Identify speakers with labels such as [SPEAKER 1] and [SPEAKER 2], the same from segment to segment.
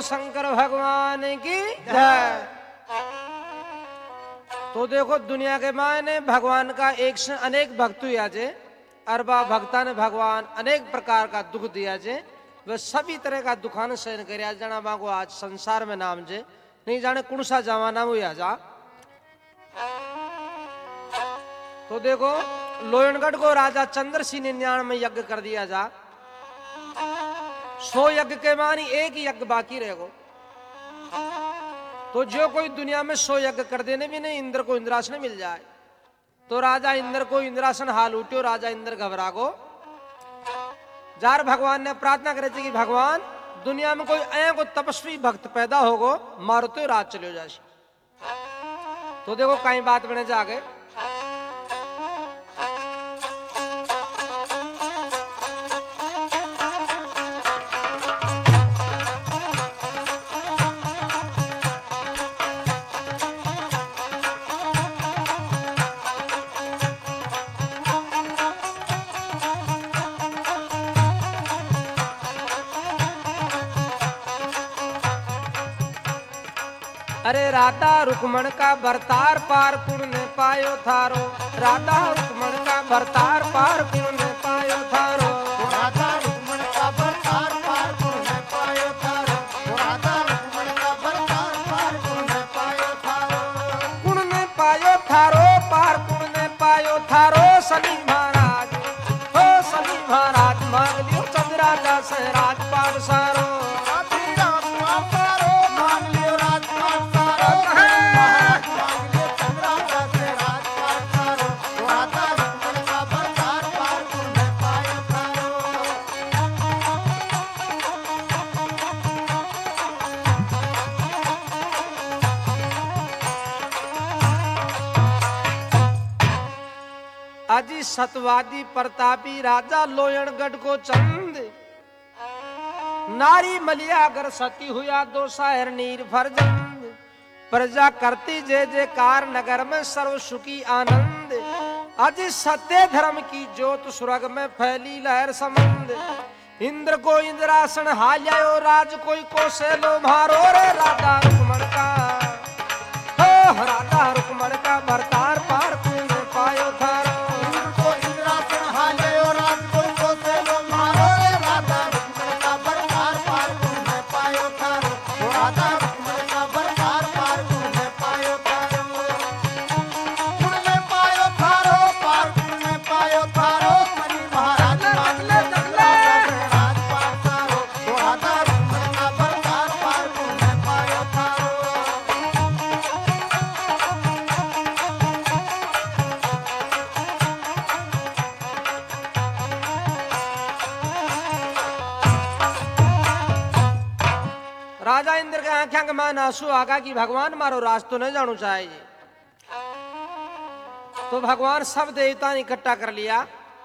[SPEAKER 1] शंकर भगवान की जय। तो देखो दुनिया के मायने भगवान का एक से अनेक भक्त हुआ जे, अरबा भक्ता ने भगवान अनेक प्रकार का दुख दिया जे, वह सभी तरह का दुखान सहन कर जाना बागो आज संसार में नाम जे नहीं जाने कौन सा जमाना हुआ जा। तो देखो लोयनगढ़ को राजा चंद्र सिंह ने 99 यज्ञ कर दिया जा, 100 यज्ञ के मानी एक ही यज्ञ बाकी रहेगो। तो जो कोई दुनिया में 100 यज्ञ कर देने भी नहीं इंद्र को इंद्रासन मिल जाए। तो राजा इंद्र को इंद्रासन हाल उठ्यो, राजा इंद्र घबरा गो। जार भगवान ने प्रार्थना करे कि भगवान दुनिया में कोई ऐ को तपस्वी भक्त पैदा होगो, मारो तो राज चलो जासी। तो देखो कई बात बने जागे। अरे राधा रुक्मण का भरतार पार कुण ने पायो थारो, राधा रुक्मण का भरतार पार कुण ने पायो थारो,
[SPEAKER 2] राधा रुक्मण का भरतार पार कुण ने पायो थारो, राधा रुक्मण का भरतार पार कुण ने पायो थारो,
[SPEAKER 1] कुण ने पायो थारो पार कुण ने पायो थारो। सनी महाराज हो सनी महाराज मांग लियो चंद्राजा से राजपाट सारो। अजी सतवादी प्रतापी राजा लोयनगढ़ को चंद, नारी मलियागर सती हुआ दो शायर नीर फरजंद, प्रजा करती जय जयकार नगर में सर्व सुखी आनंद। अजी सत्य धर्म की ज्योत स्वर्ग में फैली लहर समंद, इंद्र को इंद्रासन हाल्यायो राज कोई कोसेलो मारो रे राधा रुक्मण का हो, राधा रुक्मण का भरतार पार कुण ने पायो थारो। राजा इंद्र के आंखें के मान आंसू आगा कि भगवान मारो राज तो नहीं जानो चाहिए। तो भगवान सब देवता ने इकट्ठा कर लिया।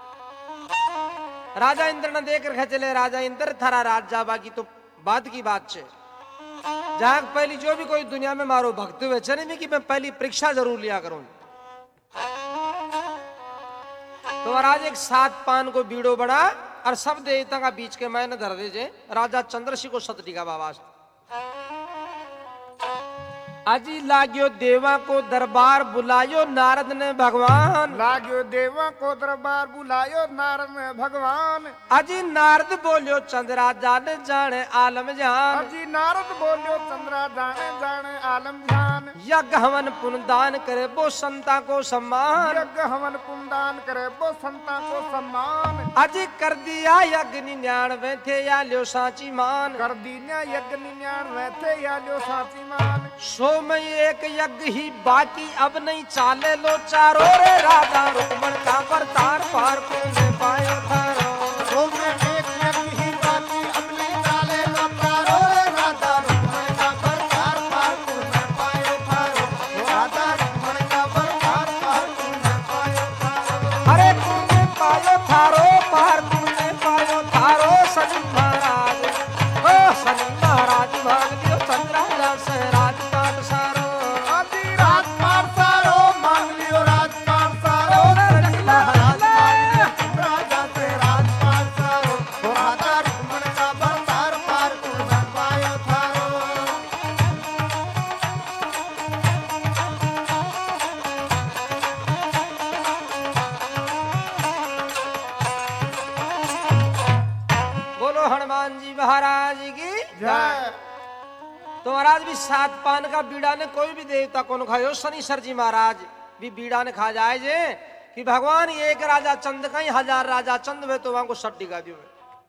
[SPEAKER 1] राजा इंद्र ने देख रखे चले राजा इंद्र थारा राज जाबा की तो बात की बात छे। जहां पहली जो भी कोई दुनिया में मारो भक्त हुए चने में कि मैं पहली परीक्षा जरूर लिया करूं। तो महाराज एक 7 पान को बीड़ो बड़ा और सब देवता का बीच के मैंने धर दे राजा चंद्रसिंह को सतरी का बाबा। अजी लाग्यो देवा को दरबार बुलायो नारद ने भगवान,
[SPEAKER 2] लाग्यो देवा को दरबार बुलायो नारद ने भगवान।
[SPEAKER 1] अजी नारद बोलियो चंद्रा जाने जाने आलम जान,
[SPEAKER 2] अजी नारद बोलियो चंद्रा जाने जाने आलम जान।
[SPEAKER 1] यज्ञ हवन पुण्यदान करे वो संता को सम्मान,
[SPEAKER 2] यज्ञ हवन पुण्यदान करे वो संता को सम्मान।
[SPEAKER 1] अजी कर दिया यज्ञ 99 थे या ल्यो साची मान,
[SPEAKER 2] कर दिया यज्ञ 99 थे या ल्यो साची मान।
[SPEAKER 1] सो में एक यज्ञ ही बाकी अब नहीं चाले लो चारो रे राधा रुक्मण का भरतार पार कुण ने पायो थारो।
[SPEAKER 2] सो में एक यज्ञ ही बाकी अब नहीं चाले लो चारो रे राधा रुक्मण का भरतार पार कुण ने पायो थारो, राधा रुक्मण का भरतार पार कुण ने पायो थारो।
[SPEAKER 1] अरे कुण ने पायो थारो पार कुण ने पायो थारो। सनी महाराज ओ सनी महाराज भाग लियो चंद्राजा से राजपाट सारो।
[SPEAKER 2] आदि राजपाट सारो मांग लियो राजपाट सारो। राजा से राजपाट सारो, राधा रुक्मण का भरतार पार कुण ने पायो थारो।
[SPEAKER 1] तो महाराज भी 7 पान का बीड़ा ने कोई भी देवता कौन खायो, शनिश्चर जी महाराज भी बीड़ा ने खा जाए जे कि भगवान एक राजा चंद कहीं 1000 राजा चंद वे तो वहां को सट दिखा दियो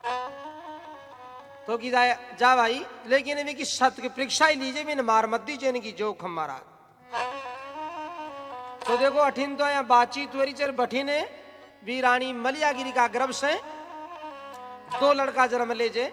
[SPEAKER 1] तो की जाए जा भाई, लेकिन इनकी की सत्य की परीक्षा ही लीजिए भी मार मत दीजिए इनकी जोखम महाराज। तो देखो अठिन तो यहाँ बातचीत हुई चल बठी ने भी रानी मलियागिरी का गर्भ से 2 लड़का जन्म ले जे।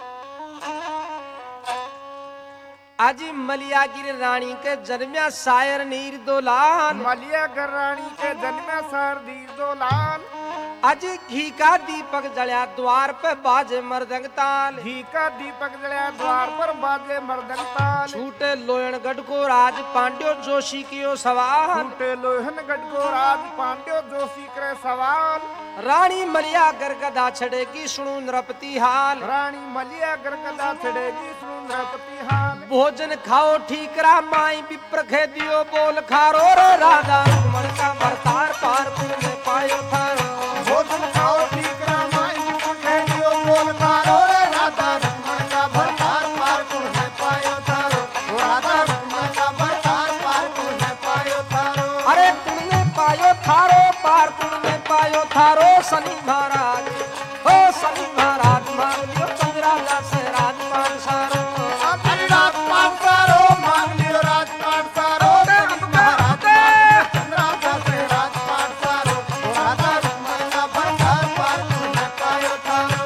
[SPEAKER 1] आज मलियागिरी रानी के जन्म्या शायर नीर 2 लाल,
[SPEAKER 2] मलियागिरी रानी के जन्म सर नीर 2 लाल।
[SPEAKER 1] आज घी का दीपक जड़या द्वार पे बाजे मृदंग ताल,
[SPEAKER 2] घी का दीपक जड़या द्वार पर बाजे मृदंग ताल।
[SPEAKER 1] छूटे लोहनगढ़ को राज पांड्यो जोशी कियो सवाल,
[SPEAKER 2] छूटे लोहनगढ़ को राज पांड्यो जोशी करे सवाल।
[SPEAKER 1] रानी मलियागर गदा छड़ेगी सुनु नृपति हाल,
[SPEAKER 2] रानी मलियागर गदा छड़ेगी सुनु नृपति हाल।
[SPEAKER 1] भोजन खाओ ठीकरा माई विप्र खे दियो बोल खारो रे राजा रुक्मण का भरतार पार पुण्य पायो थारो।
[SPEAKER 2] भोजन खाओ ठीकरा माई विप्र खे दियो बोल खारो रे राजा रुक्मण का भरतार पार पुण्य पायो थारो। राजा रुक्मण का भरतार पार पुण्य पायो थारो।
[SPEAKER 1] अरे पुण्य पायो थारो पार पुण्य पायो थारो। शनि महाराज हो शनि महाराज मान लियो चंद्राजा से राजपान सारो।
[SPEAKER 2] राजपान सारो मान लियो राजपान सारो। महाराज चंद्राजा से राजपान सारो। राजा रुक्मण का भरतार पार पुण्य पायो थारो।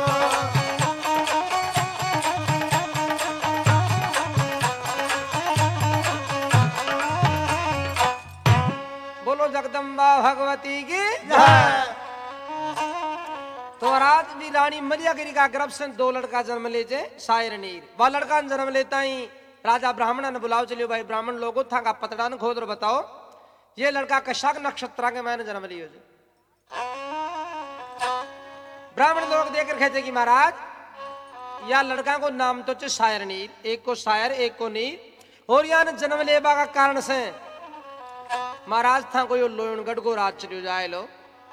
[SPEAKER 1] बोलो जगदम्बा भगवती की
[SPEAKER 2] जय।
[SPEAKER 1] तो राज भी रानी मलियागिरी का गर्भ से 2 लड़का जन्म ले जे शायर नीर। वह लड़का जन्म लेता ही राजा ब्राह्मण ने बुलाओ चलियो भाई ब्राह्मण लोगों था का पतड़ान खोद और बताओ ये लड़का कशाक नक्षत्र के मैंने जन्म लियो जे। ब्राह्मण लोग देकर कहते कि महाराज या लड़का को नाम तो चे शायर नीर, एक को शायर एक को नीर। और यहाँ जन्म लेबा का कारण से महाराज था कोई लोहनगढ़ को राज चलियो जाए लो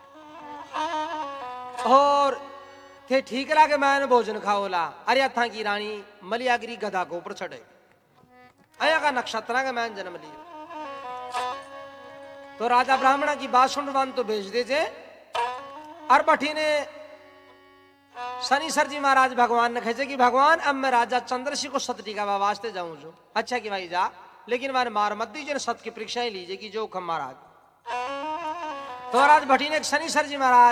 [SPEAKER 1] और थे ठीक लगे मैंने भोजन खाओला। अरे था की रानी मलियागिरी गधा को ऊपर चढ़े आया का नक्षत्र का मैंने जन्म लिया। तो राजा ब्राह्मण की बात सुनवान तो भेज दे जे। और बठी ने शनिश्चर जी महाराज भगवान ने कहे कि भगवान अब मैं राजा चंद्रसी को सतटी का वास्ते जाऊं जो। अच्छा कि भाई जा, लेकिन मैंने मार मत दीजिए सत्य की परीक्षा ही लीजिए कि जो खम महाराज। तो महाराज भटी ने शनिश्चर जी महाराज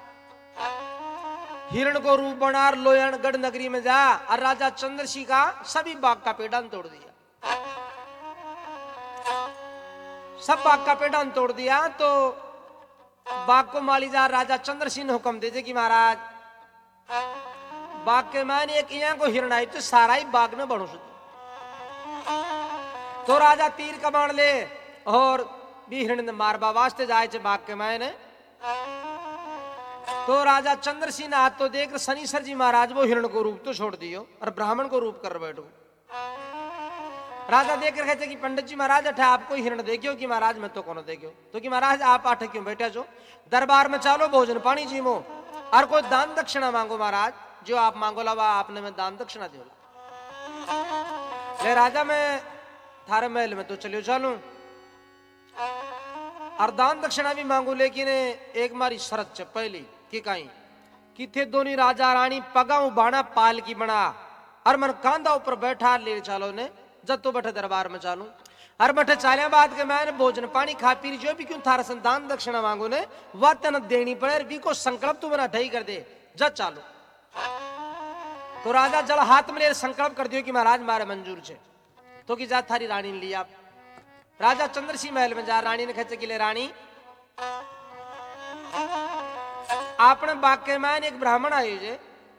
[SPEAKER 1] हिरण को रूप बना लोहनगढ़ नगरी में जा और राजा चंद्रसी का सभी बाग का पेड़ान तोड़ दिया। सब बाग का पेड़ान तोड़ दिया तो बाग को मालीदार राजा चंद्रसी ने हुक्म दे दे कि महाराज बाग के मैंने एक यहाँ को हिरण आई तो सारा ही बाग में बढ़ो। तो राजा तीर कमान ले और भी हिरण मारबा वास्ते जाए चे बाग के मैंने। तो राजा चंद्रसी ने हाथ तो देख शनिश्चर जी महाराज वो हिरण को रूप तो छोड़ दियो और ब्राह्मण को रूप कर बैठो। राजा देख कर कहते कि पंडित जी महाराज अठा आपको हिरण देखियो कि महाराज मैं तो कौन देखियो। तो कि महाराज आप आठ क्यों बैठे जो, दरबार में चालो भोजन पानी जीमो और कोई दान दक्षिणा मांगो महाराज, जो आप मांगो लवा आपने मैं दान दक्षिणा दियो। ले राजा मैं थारे महल में तो चलियो चालू और दान दक्षिणा भी मांगू, लेकिन एक मारी शरत च पहली कि कहीं कि थे दोनों राजा रानी पगाऊ बाणा पाल की बना और मन कांधा ऊपर बैठा ले चालो ने जब तो बैठे दरबार में चालू और बैठे चालिया बाद के मैंने भोजन पानी खा पी जो भी क्यों थारा संतान दक्षिणा मांगो ने वह तन देनी पड़े भी को संकल्प तू मेरा ढई कर दे जब चालू। तो राजा जल हाथ में ले संकल्प कर दियो कि महाराज मारे मंजूर छे। तो कि जा थारी रानी ने लिया। राजा चंद्रसी महल में जा रानी ने कहते कि ले रानी आपने बाग के मैंने एक ब्राह्मण आयो जे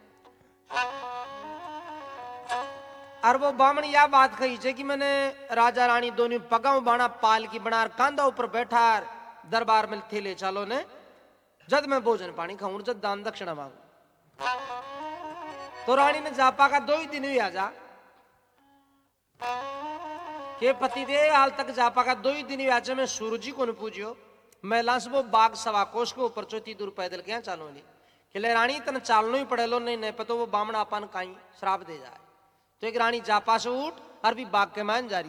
[SPEAKER 1] और वो ब्राह्मण यह बात कही छे कि मैंने राजा रानी दोनों पगाऊ बाणा पाल की बना कांधा ऊपर बैठा दरबार में थे ले चालो ने जद मैं भोजन पानी खाऊं जद दान दक्षिणा मांगू। तो रानी ने जापा का 2 ही दिन हुई आजा के पति दे हाल तक जापा का 2 ही दिन हुई आजा मैं सूरज जी को न पूजियो मैं लाश वो बाग सवा कोष के ऊपर चौथी दूर पैदल क्या चालो ली कि ले रानी तन चालनो ही पड़े लो नहीं नहीं पतो वो बामण अपन काई श्राप दे जाए। तो एक रानी जापा से उठ और भी बाग के मान जारी।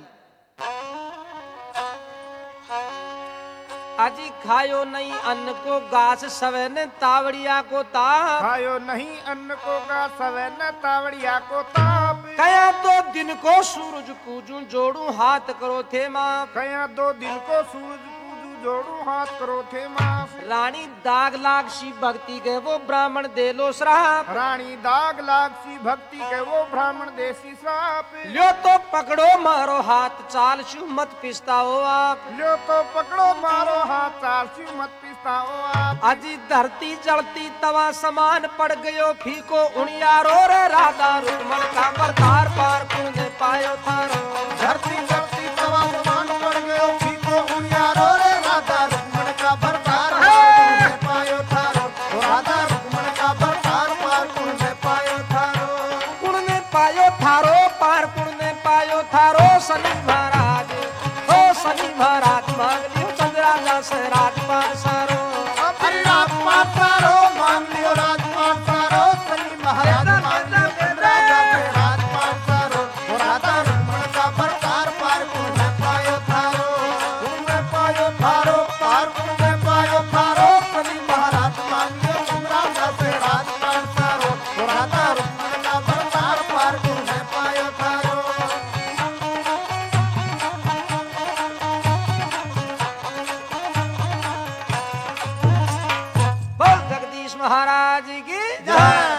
[SPEAKER 1] अजी खायो नहीं अन्न को घास सवे ने तावड़िया को ताप,
[SPEAKER 2] खायो नहीं अन्न को का सवे न तावड़िया को ताप।
[SPEAKER 1] कया तो दिन को सूरज पूजू जोड़ू हाथ करो थे माप,
[SPEAKER 2] कया 2 दिन को सूरज पूजू जोड़ू हाथ करो थे माफ।
[SPEAKER 1] रानी दाग लाग सी भक्ति के वो ब्राह्मण दे लो श्राप,
[SPEAKER 2] रानी दाग लाग सी भक्ति के वो ब्राह्मण देसी श्राप।
[SPEAKER 1] लो तो पकड़ो मारो हाथ चाल शु मत पिस्ताओ आप,
[SPEAKER 2] लो तो पकड़ो मारो हाथ चाल शु मत पिस्ताओ आप।
[SPEAKER 1] अजी धरती जलती तवा समान पड़ गयो फीको उनियारो रे राधा रुक्मण का परतार पार कुने पायो थारो।
[SPEAKER 2] धरती जलती तवा समान पड़ गयो फीको उनियारो रे राधा रुक्मण का परतार पार पायो थारो। राधा रुक्मण का परतार पार कुने पायो थारो।
[SPEAKER 1] कुने पायो थारो पार कुने पायो थारो। शनि महाराज ओ शनि महाराज मांग लियो चंद्राजा से राजपाट सारो।
[SPEAKER 2] अरे राजपाट सारो मांग लियो राजपाट सारो। शनि महाराज मांग लियो चंद्राजा से राजपाट सारो। राधा रुक्मण का परतार पार कुने पायो थारो। कुने पायो थारो पार कुने पायो थारो। शनि महाराज मांग लियो चंद्राजा से राजपाट सारो। राधा रुक्मण का परतार पार कुने पायो थारो।
[SPEAKER 1] बोल जगदीश महाराज की
[SPEAKER 2] जय।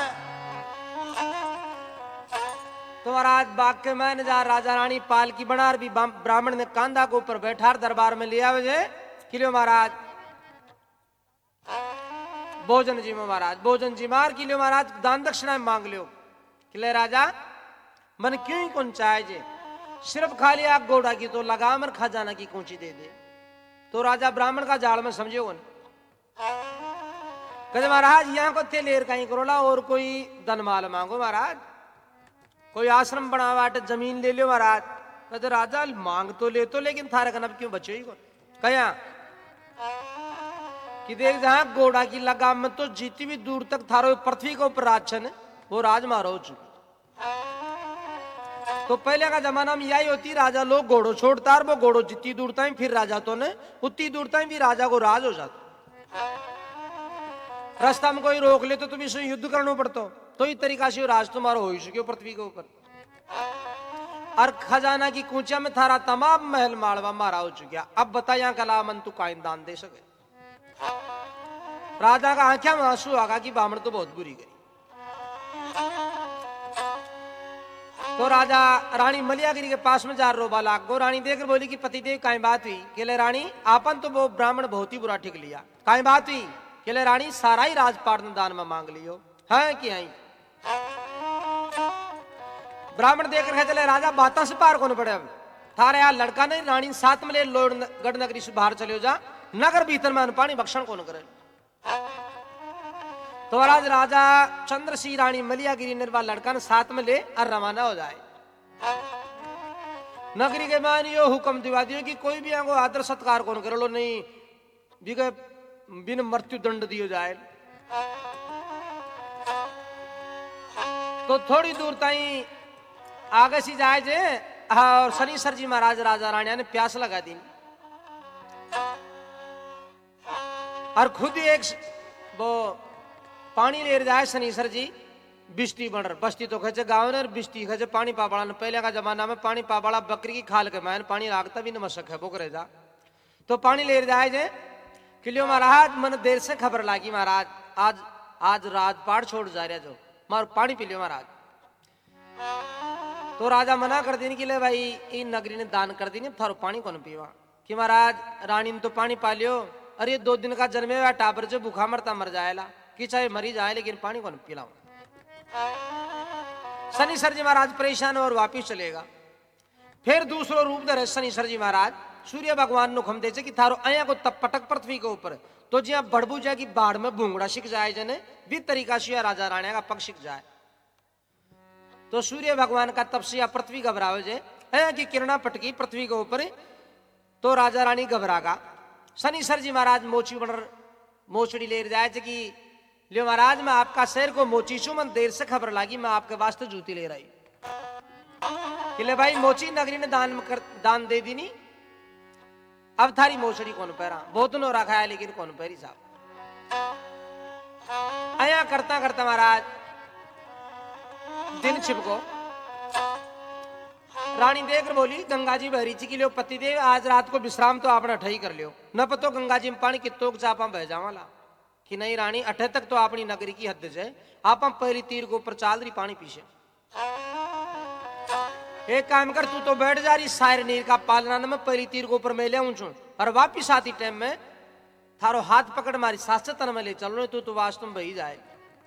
[SPEAKER 1] तो महाराज बाग के मैंने जा राजा रानी पाल की बनार भी ब्राह्मण ने कांधा को ऊपर बैठार दरबार में लिया वजह किलो महाराज भोजन जी में महाराज भोजन जी मार किलो महाराज दान दक्षिणा मांग लियो किले राजा मन क्यों ही कौन चाहे जे सिर्फ खाली आग गोड़ा की तो लगा मन खजाना की कूची दे दे। तो राजा ब्राह्मण का जाल में समझे कौन कहते महाराज यहाँ को थे लेर कहीं करोला और कोई धनमाल मांगो महाराज कोई आश्रम बनावाट जमीन ले लो महाराज। कहते राजा मांग तो ले तो लेकिन थारे कनब क्यों बचे ही कौन कया कि देख जहां गोड़ा की लगाम में तो जीती भी दूर तक थारो पृथ्वी के ऊपर राज छन वो राज मारो हो चुकी। तो पहले का जमाना में यही होती राजा लोग घोड़ो छोड़ता और वो घोड़ो जितनी दूरता है फिर राजा तो ने उतनी दूरता है भी राजा को राज हो जाता। रास्ता में कोई रोक ले तो तुम्हें से युद्ध करना पड़ता तो इस तरीका से राज तुम्हारा हो ही सके पृथ्वी के ऊपर। और खजाना की कूचिया में थारा तमाम महल माड़वा मारा हो चुका। अब बता यहाँ कला मन तू कायम दान दे सके। राजा का आंखों में आंसू आगा कि बामण तो बहुत बुरी गई। तो राजा रानी मलियागिरी के पास में जा रोबा लाग गो। रानी देखकर बोली कि पतिदेव काई बात हुई। केले रानी आपन तो वो ब्राह्मण बहुत ही बुरा ठिक लिया। काई बात हुई केले रानी सारा ही राजपाट दान में मांग लियो है कि आई। ब्राह्मण देखकर चले राजा बाता से पार कौन पड़े। अब थारे यार लड़का नहीं रानी साथ में ले लोहगढ़ नगरी से बाहर चले जा नगर भीतर में पानी भक्षण कौन करे। तो महाराज राजा चंद्र सिंह रानी मलियागिरी निर्वाल लड़का ने साथ में ले और रवाना हो जाए। नगरी के मान यो हुक्म दिवा दियो कि कोई भी आगो आदर सत्कार कौन कर लो नहीं बिगे बिन मृत्यु दंड दियो जाए। तो थोड़ी दूर ताई आगे से जाए जे और शनिश्चर जी महाराज राजा रानी ने प्यास लगा दी और खुद एक वो पानी ले जाए शनिश्चर जी बिस्ती बन बस्ती तो खचे गाँव ने बिस्ती खचे पानी पापड़ा ने पहले का जमाना में पानी पापड़ा बकरी की खाल के मैंने पानी लागता भी नमस्क है बोकरे जा। तो पानी ले जाए जे किलो महाराज मन देर से खबर लागी महाराज आज आज राजपाट छोड़ जा रहा जो मार पानी पी लियो महाराज। तो राजा मना कर देने के लिए भाई इन नगरी ने दान कर दी थारो पानी कौन पीवा कि महाराज रानी ने तो पानी पा लियो। अरे 2 दिन का जन्मे हुआ टाबर जो भूखा मरता मर जाएला कि चाहे मरी जाए लेकिन पानी कौन पिलाओ। शनिश्चर जी महाराज परेशान और वापिस चलेगा। फिर दूसरो रूप धरे शनिश्चर जी महाराज सूर्य भगवान नु हम दे कि थारो अया को तप पटक पृथ्वी के ऊपर तो जिया बड़बू जाए की बाढ़ में भूंगड़ा सिक जाए जने भी तरीका से राजा राणा का पग सिक जाए। तो सूर्य भगवान का तपस्या पृथ्वी घबरावे जे अया की किरणा पटकी पृथ्वी के ऊपर तो राजा रानी घबरागा। शनिश्चर जी महाराज मोचड़ी ले जाए कि लियो महाराज मैं आपका शहर को मोची छू मन देर से खबर लागी मैं आपके वास्ते जूती ले रही। कि ले भाई मोची नगरी ने दान दे दी नी, अब थारी मोचड़ी कौन पहरा, बहुत नो रखा है लेकिन कौन पहरी साहब। आया करता करता महाराज दिन छिपको, रानी देख बोली गंगा जी बहरी जी की लियो पति देव आज रात को विश्राम तो आपने ठही कर लियो, न पतो गंगा जी में पानी कितो चापा बह जावाला कि नहीं रानी अठे तक तो अपनी नगरी की हद है, आप पहली तीर को ऊपर चाल रही पानी पीछे। एक काम कर तू तो बैठ जा रही सायर नीर का पालना में पहली तीर को ऊपर मैं ले ऊंचू और वापिस आती टाइम में थारो हाथ पकड़ मारी सास तन में ले चल रहे तू तो वास्तव में बही जाए।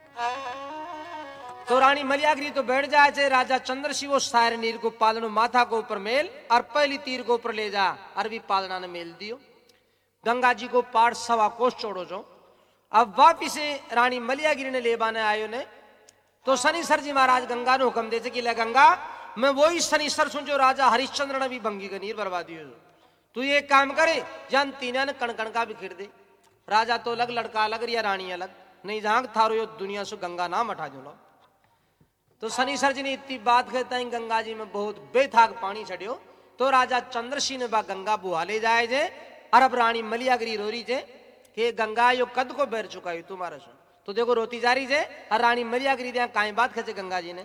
[SPEAKER 1] तो रानी मलियागिरी तो बैठ जाए थे, राजा चंद्रशिव सायर नीर को पालनो माथा को ऊपर मेल और पहली तीर को ऊपर ले जा, अरबी पालना ने मेल दियो। गंगा जी को पार सवा कोस छोड़ो जो। अब वापिस रानी मलियागिरी ने ले बाने आयो ने तो शनिसर जी महाराज गंगा ने हुक्म दे कि ले गंगा मैं वही शनिसर सुन जो राजा हरिश्चंद्र ने भी भंगी का नीर बर्बादी हो, तू ये काम करे जन तीना ने कण कण का भी खिड़ दे, राजा तो अलग लड़का अलग या रानी अलग नहीं जहां थारो यो दुनिया से गंगा नाम हटा दो। तो शनिसर जी ने इतनी बात कहता है गंगा जी में बहुत बेथाक पानी चढ़ियो, तो राजा चंद्रसिंह ने बा गंगा बुहा ले जाए जे और अब रानी मलियागिरी रोरी जे कि गंगा यो कद को बैर चुका है तुम्हारा सुन, तो देखो रोती जा रही जे और रानी मलियागिरी दे काई बात कहे गंगा जी ने।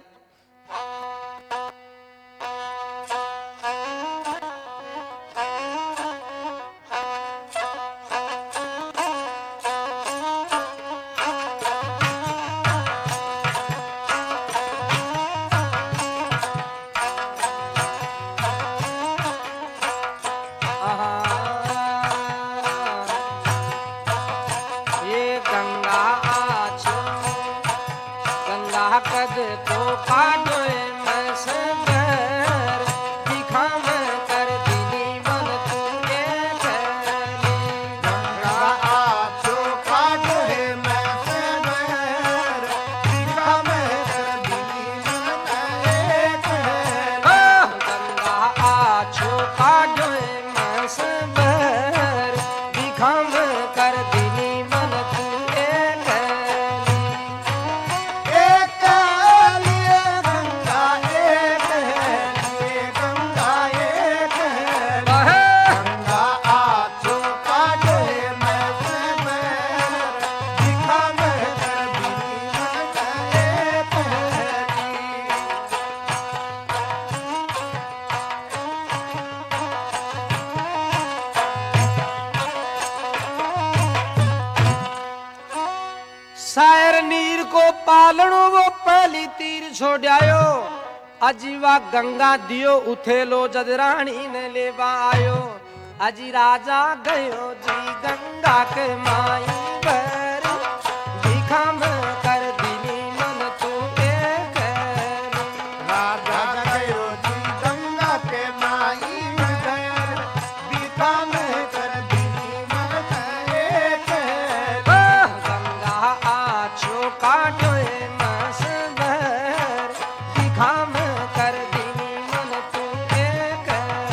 [SPEAKER 1] कद तो काटो मैं सबर दिखा मैं कर दिली मन तुझे पहले
[SPEAKER 2] गंगा आछो काटो मैं सबर दिखा मैं कर दिली मन
[SPEAKER 1] गंगा आछो काटो मैं सबर दिखा मैं कर दिली मन तुझे सायर नीर को पालणो वो पहली तीर छोड़ायो, अजीवा गंगा दियो उथेलो जद रानी ने लेवा आयो। अजी राजा गयो जी गंगा के माई बर दिखा में कर दिली मन तू एक
[SPEAKER 2] राजा गयो जी गंगा के माई बर दिखा में कर दिली मन एक
[SPEAKER 1] गंगा आछो काटो मस भर दिखा में कर दिली मन तू एक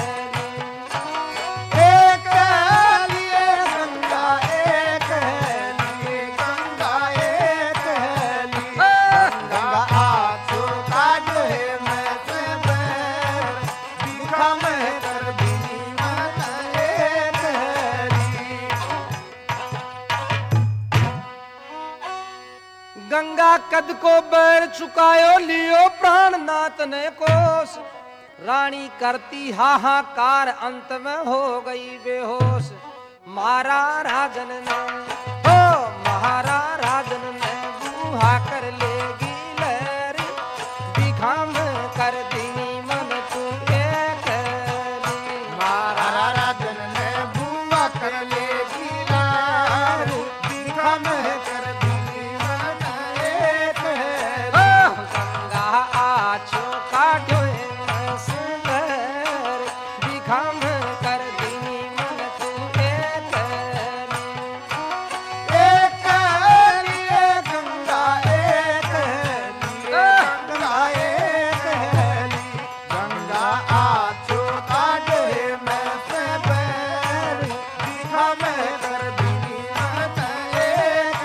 [SPEAKER 2] लिए गंगा एक लिए गंगा एक लिए गंगा आछो काटो मैं से बर दिखा में कर दिली मन एक
[SPEAKER 1] गंगा कद को बैर चुकायो लियो प्राणनाथ ने कोस, रानी करती हाहाकार अंत में हो गई बेहोश। मारा राजन ने हो महारा राजन ने बूहा कर लेगी लहर दिखा में कर दिनी मन तू एक
[SPEAKER 2] मारा राजन ने बुआ कर लेगी लार दिखा में कर दिली मन एक
[SPEAKER 1] गंगा आछो काटो सुंदर दिखा में कर दिनी मन तू एक
[SPEAKER 2] लिए गंगा एक लिए गंगा एक गंगा आछो काटे मैं से बैर दिखा मैं कर दिली मन एक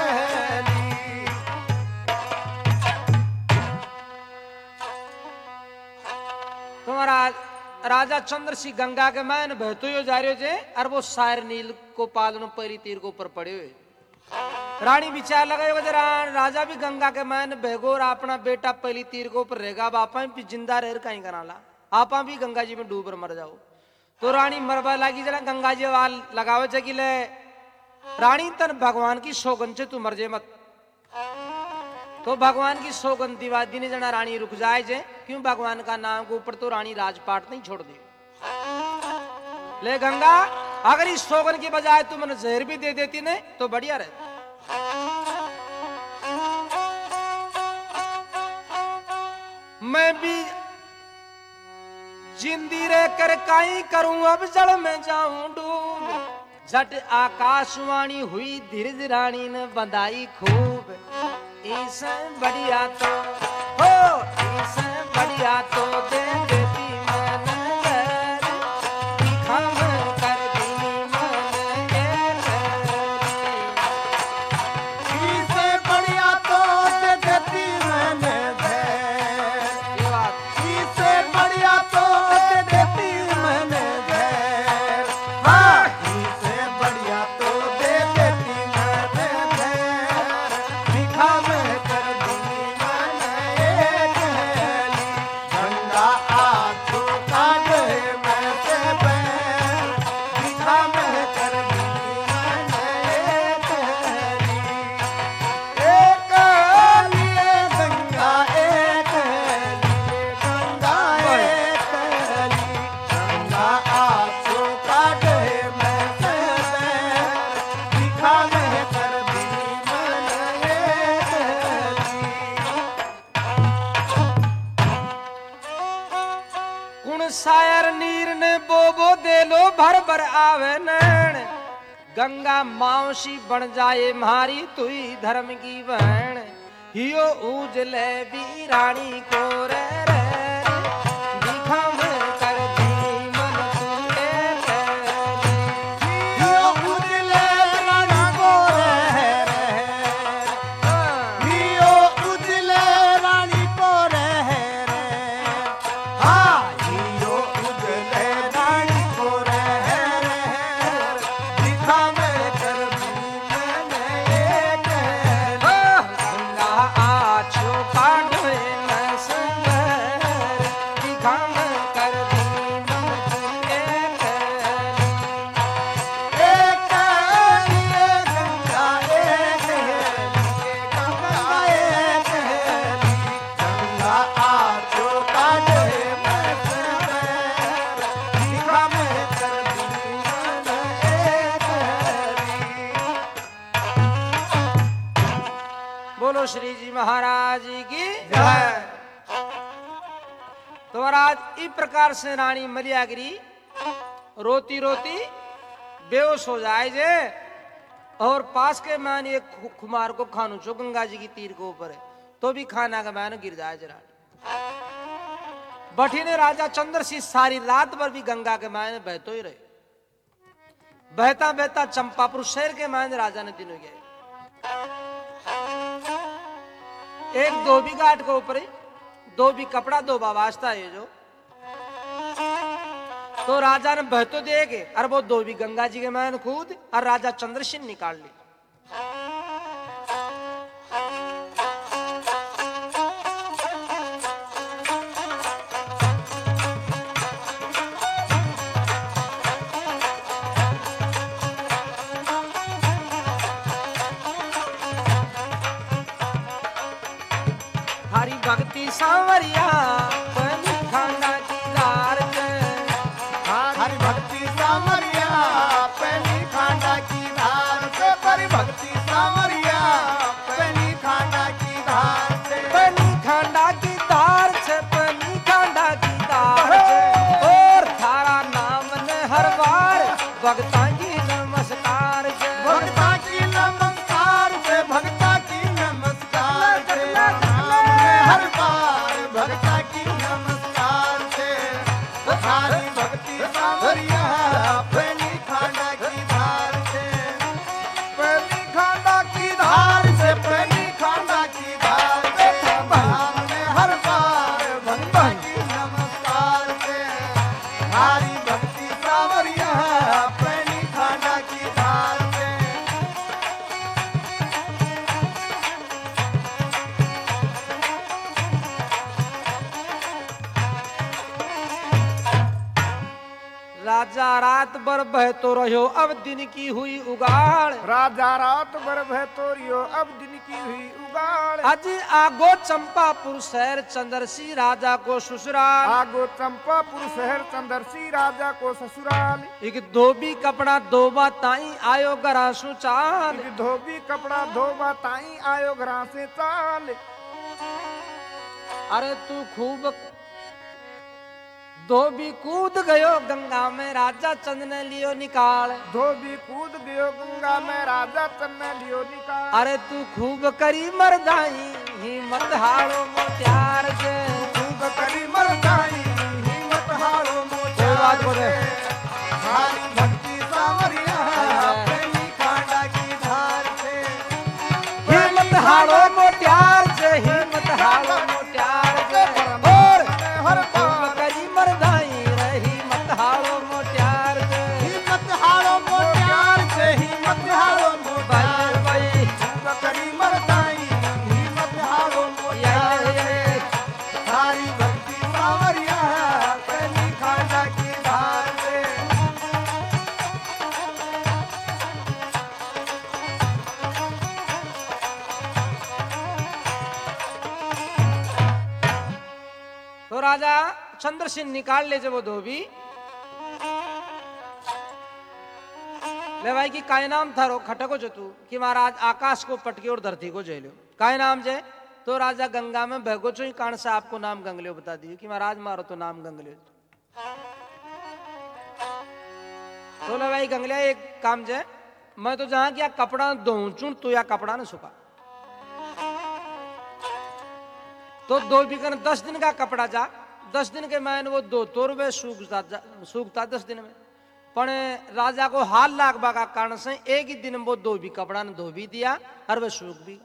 [SPEAKER 1] चंद्र सी गंगा के मैन बहतो यो जा रहे जे और वो सायर नील को पालन पहली तीर के ऊपर पड़े हुए। रानी विचार लगाए जरा राजा भी गंगा के मैन बहगो और अपना बेटा पहली तीर के ऊपर रहेगा, अब आपा भी जिंदा रह कहीं कराला, आपा भी गंगा जी में डूब मर जाओ। तो रानी मरबा लगी जरा गंगा जी वाल लगावे जगी ले रानी तन भगवान की सौगंध से तू मर जे मत। तो भगवान की सौगंध दिवादी ने जना रानी रुक जाए जे, क्यों भगवान का नाम के ऊपर तो रानी राजपाट नहीं छोड़ दी। ले गंगा अगर इस सौगंध की बजाय तू मैंने जहर भी दे देती ने तो बढ़िया रहता। मैं भी जिंदी रह कर काई करूं अब जल में जाऊं डूब, झट आकाशवाणी हुई धीरज रानी ने बंधाई खूब। इसे बढ़िया तो हो इसे बढ़िया तो दे देती मैंने दिखा में कर दी मैंने
[SPEAKER 2] इसे बढ़िया तो दे देती मैंने
[SPEAKER 1] ये बात
[SPEAKER 2] इसे बढ़िया तो दे देती मैंने हाँ इसे बढ़िया तो दे देती मैंने दिखा में कर दी मैंने एक हेली गंगा आंखों का गए मैं से बैर दिखा में कर दी मैंने एक हेली गंगा एक हेली गंगा एक हेली गंगा आंखों का गए मैं से बैर दिखा में कर दी मैंने एक हेली
[SPEAKER 1] कुण सायर नीर ने बोबो दे लो भर भर आवे नैन, गंगा मावसी बन जाए मारी तुई धर्म की बहन। हियो उजले भी रानी को रे रे दिखा में कर दी मन तुए
[SPEAKER 2] हियो उजले रानी को रह हियो उजले रानी को रह हाँ हियो उजले रानी को रह दिखा में कर दी मैंने एक
[SPEAKER 1] गंगा आछो काढ़े न संगर दिखा में कर दी मन तुए
[SPEAKER 2] एक लिए गंगा एक गंगा एक गंगा आंखों का गए मैं से बैर दिखा में कर दी मैंने एक
[SPEAKER 1] बोलो श्री जी महाराज की जय। तो महाराज इस प्रकार से रानी मलियागिरी रोती रोती बेहोश हो जाए जे और पास के मान एक कुमार को खानू चो गंगा जी की तीर के ऊपर है तो भी खाना का मान गिर जाए जरा। बठी ने राजा चंद्र सिंह सारी रात भर भी गंगा के मान बहतो ही रहे। बहता बहता चंपापुर शहर के मान राजा ने दिन हो गए। एक धोबी घाट के ऊपर धोबी कपड़ा धोबा वास्ता है जो तो राजा ने बहतो देखे और वो धोबी गंगा जी के मैन कूद और राजा चंद्रसेन निकाल ली। हरी भक्ति सांवरिया बनी खाना की दार के
[SPEAKER 2] हरि भक्ति सामरिया पहली खांडा की धार से हरि भक्ति सामरिया पहली खांडा की धार से
[SPEAKER 1] बनी खांडा की दार से बनी खांडा की दार से और थारा नाम ने हर बार भगता की नमस्कार से
[SPEAKER 2] भक्ता की नमस्कार से भक्ता की नमस्कार से हर बार भक्ता की नमस्कार से हरि भक्ति सामरिया पहली खांडा की धार से पहली खांडा की धार से पहली खांडा की धार से हमने हर बार भक्ता की नमस्कार से हरि
[SPEAKER 1] रात भर बह तो रहो अब दिन की हुई उगाड़।
[SPEAKER 2] राजा रात भर भय तोरियो अब दिन की हुई उगाड़।
[SPEAKER 1] अज आगो चंपापुर शहर चंद्रसी राजा को ससुराल।
[SPEAKER 2] आगो चंपापुर शहर चंदरसी राजा को ससुराल।
[SPEAKER 1] एक धोबी कपड़ा धोबा ताई आयो गरासु चाल।
[SPEAKER 2] एक धोबी कपड़ा धोबा ताई आयो घरा से चाल।
[SPEAKER 1] अरे तू खूब धोबी कूद गयो गंगा में राजा चंद ने लियो निकाल।
[SPEAKER 2] धोबी कूद गयो गंगा में राजा चंद ने लियो निकाल।
[SPEAKER 1] अरे तू खूब करी मरदाई हिम्मत हारो मोत्यार से।
[SPEAKER 2] खूब करी मरदाई हिम्मत हारो
[SPEAKER 1] कोई बात बोले।
[SPEAKER 2] हमारी भक्ति सावरिया प्रेमी कांडा की धार से।
[SPEAKER 1] हिम्मत हारो मोत्यार से हिम्मत हारो मोत्यार से। और
[SPEAKER 2] हर
[SPEAKER 1] खूब करी मरदाई रही मत हारो मोत्यार से।
[SPEAKER 2] हिम्मत हारो मोत्यार से हिम्मत हारो मोत्यार
[SPEAKER 1] भाई भाई
[SPEAKER 2] खूब करी मरदाई हिम्मत हारो मोत्यार से। हमारी भक्ति सावरिया प्रेमी कांडा की धार से।
[SPEAKER 1] तो राजा चंद्र सिंह निकाल ले जब वो धोबी ले भाई की काय नाम था रो खटको जो तू कि महाराज आकाश को पटके और धरती को जेलो काय नाम जे। तो राजा गंगा में बहगो चो ही कान से आपको नाम गंगलियो बता दियो कि महाराज मारो तो नाम गंगलियो। तो ले भाई गंगलिया एक काम जे मैं तो जहां क्या कपड़ा धोचू तो या कपड़ा न सुखा। तो धोबी कर 10 दिन का कपड़ा जा 10 दिन के मैंने वो दो तो रुपये सूखता 10 दिन में। पण राजा को हाल लागबा का कारण से एक ही दिन में वो धोबी कपड़ा ने धोबी दिया और वह सूख भी।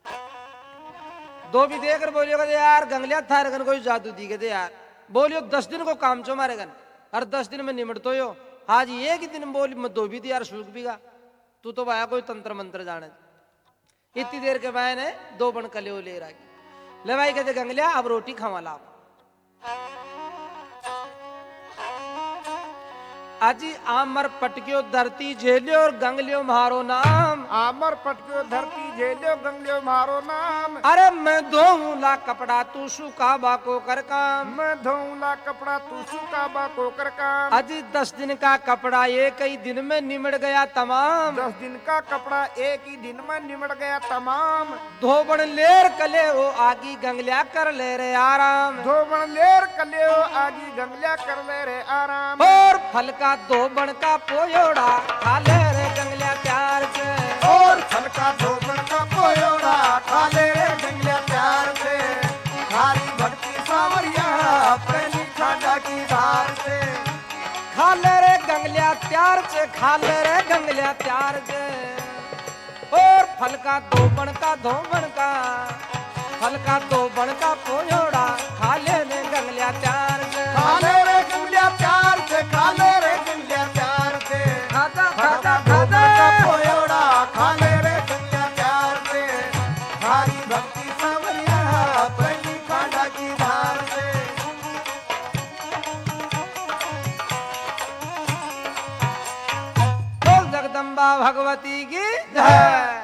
[SPEAKER 1] धोबी देकर बोलियो यार गंगलिया थारे गन कोई जादू दी के दे यार। बोलियो 10 दिन को काम चो मारे गन और 10 दिन में निमट तो यो आज एक ही दिन बोली मैं धोबी दी यार सूख भी गा। तू तो भाया कोई तंत्र मंत्र जाने। इतनी देर के मैंने 2 बन कले ले रहा ले भाई कहते गंगलिया अब रोटी खावा ला। अजी आमर पटक्यो धरती झेलियो और गंगलियो मारो नाम।
[SPEAKER 2] आमर पटक्यो धरती झेलियो गंगलियो मारो नाम।
[SPEAKER 1] अरे मैं धोऊला कपड़ा तू सूखा बाको कर काम।
[SPEAKER 2] मैं धोऊला कपड़ा तू सूखा बाको कर काम।
[SPEAKER 1] अजी 10 दिन का कपड़ा एक ही दिन में निमट गया तमाम।
[SPEAKER 2] 10 दिन का कपड़ा एक ही दिन में निमट गया तमाम।
[SPEAKER 1] धोबन लेर कले हो आगी गंगलिया कर ले रे आराम।
[SPEAKER 2] धोबन लेर कले हो आगी गंगलिया कर ले रे आराम।
[SPEAKER 1] और फल का धोबन का पोयोड़ा खा ले रे गंगलिया प्यार से।
[SPEAKER 2] और फल का धोबन का पोयोड़ा खा ले रे गंगलिया प्यार से। हमारी भक्ति सावरिया प्रेमी कांडा की धार से।
[SPEAKER 1] खा ले रे गंगलिया प्यार से खा ले रे गंगलिया प्यार से। और फल का धोबन का धोबन का फल का धोबन का पोयोड़ा खा ले रे गंगलिया प्यार से।
[SPEAKER 2] खा ले रे गंगलिया प्यार से खा ले रे गंगलिया प्यार से।
[SPEAKER 1] खाता खाता
[SPEAKER 2] धोबन
[SPEAKER 1] खाता
[SPEAKER 2] का पोयोड़ा खा ले रे गंगलिया प्यार से। हमारी भक्ति सावरिया प्रेमी कांडा की धार से।
[SPEAKER 1] बोल जगदम्बा भगवती की जय।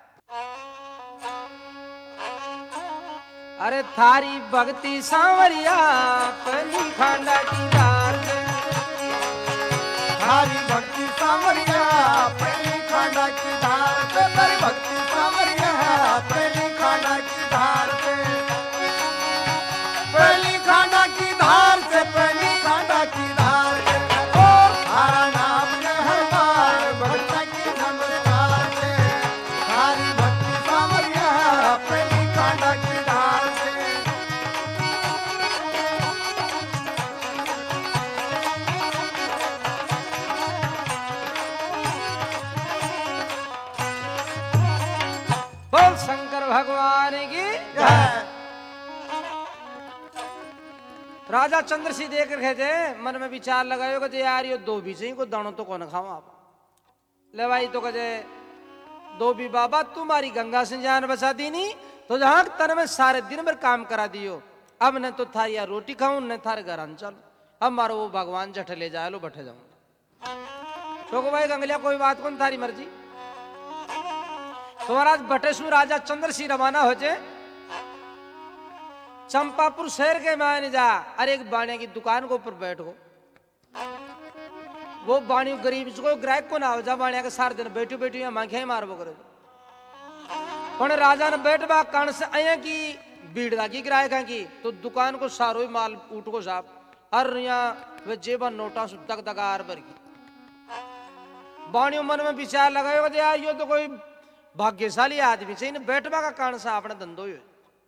[SPEAKER 1] अरे थारी भक्ति सांवरिया पली खांडा की धार से।
[SPEAKER 2] हमारी भक्ति सावरिया प्रेमी कांडा की धार से। तेरी भक्ति सावरिया प्रेमी कांडा की धार से। प्रेमी कांडा की धार से प्रेमी कांडा की धार से। और हरा नाम ने हर बार भक्ता की नमस्कार से। हमारी भक्ति सावरिया प्रेमी कांडा की धार से।
[SPEAKER 1] बोल शंकर भगवान की
[SPEAKER 2] जय।
[SPEAKER 1] राजा चंद्र सिंह देख रहे थे मन में विचार लगायो कि यार ये दो भी सही को दानो तो कौन खाओ आप। ले भाई तो कहे दो भी बाबा तुम्हारी गंगा से जान बचा दी नहीं तो जहां तन में सारे दिन भर काम करा दियो। अब न तो थारी रोटी खाऊं न थारे घर चलो अब मारो वो भगवान जठ ले जाए लो बैठे जाऊं। तो को भाई गंगलिया कोई बात कौन थारी मर्जी। तो महाराज बटेश्वर राजा चंद्र सिंह रवाना हो जे चंपापुर शहर के मायने जा। अरे एक बाणिया की दुकान के ऊपर बैठो, वो बाणी गरीब को ग्राहक को ना हो जा, बाणिया के सारे दिन बैठो बैठो या मांखे मारबो करो। पण राजा ने बैठबा कण से अया की भीड़ लागी ग्राहक की, तो दुकान को सारो ही माल उठ को साफ और यहाँ वे जेबा नोटा सु तक दगार भर की। बाणियों मन में विचार लगायो कि यार यो तो कोई भाग्यशाली आदमी चाहिए, बैठबा का कारण से आपने धंधो ही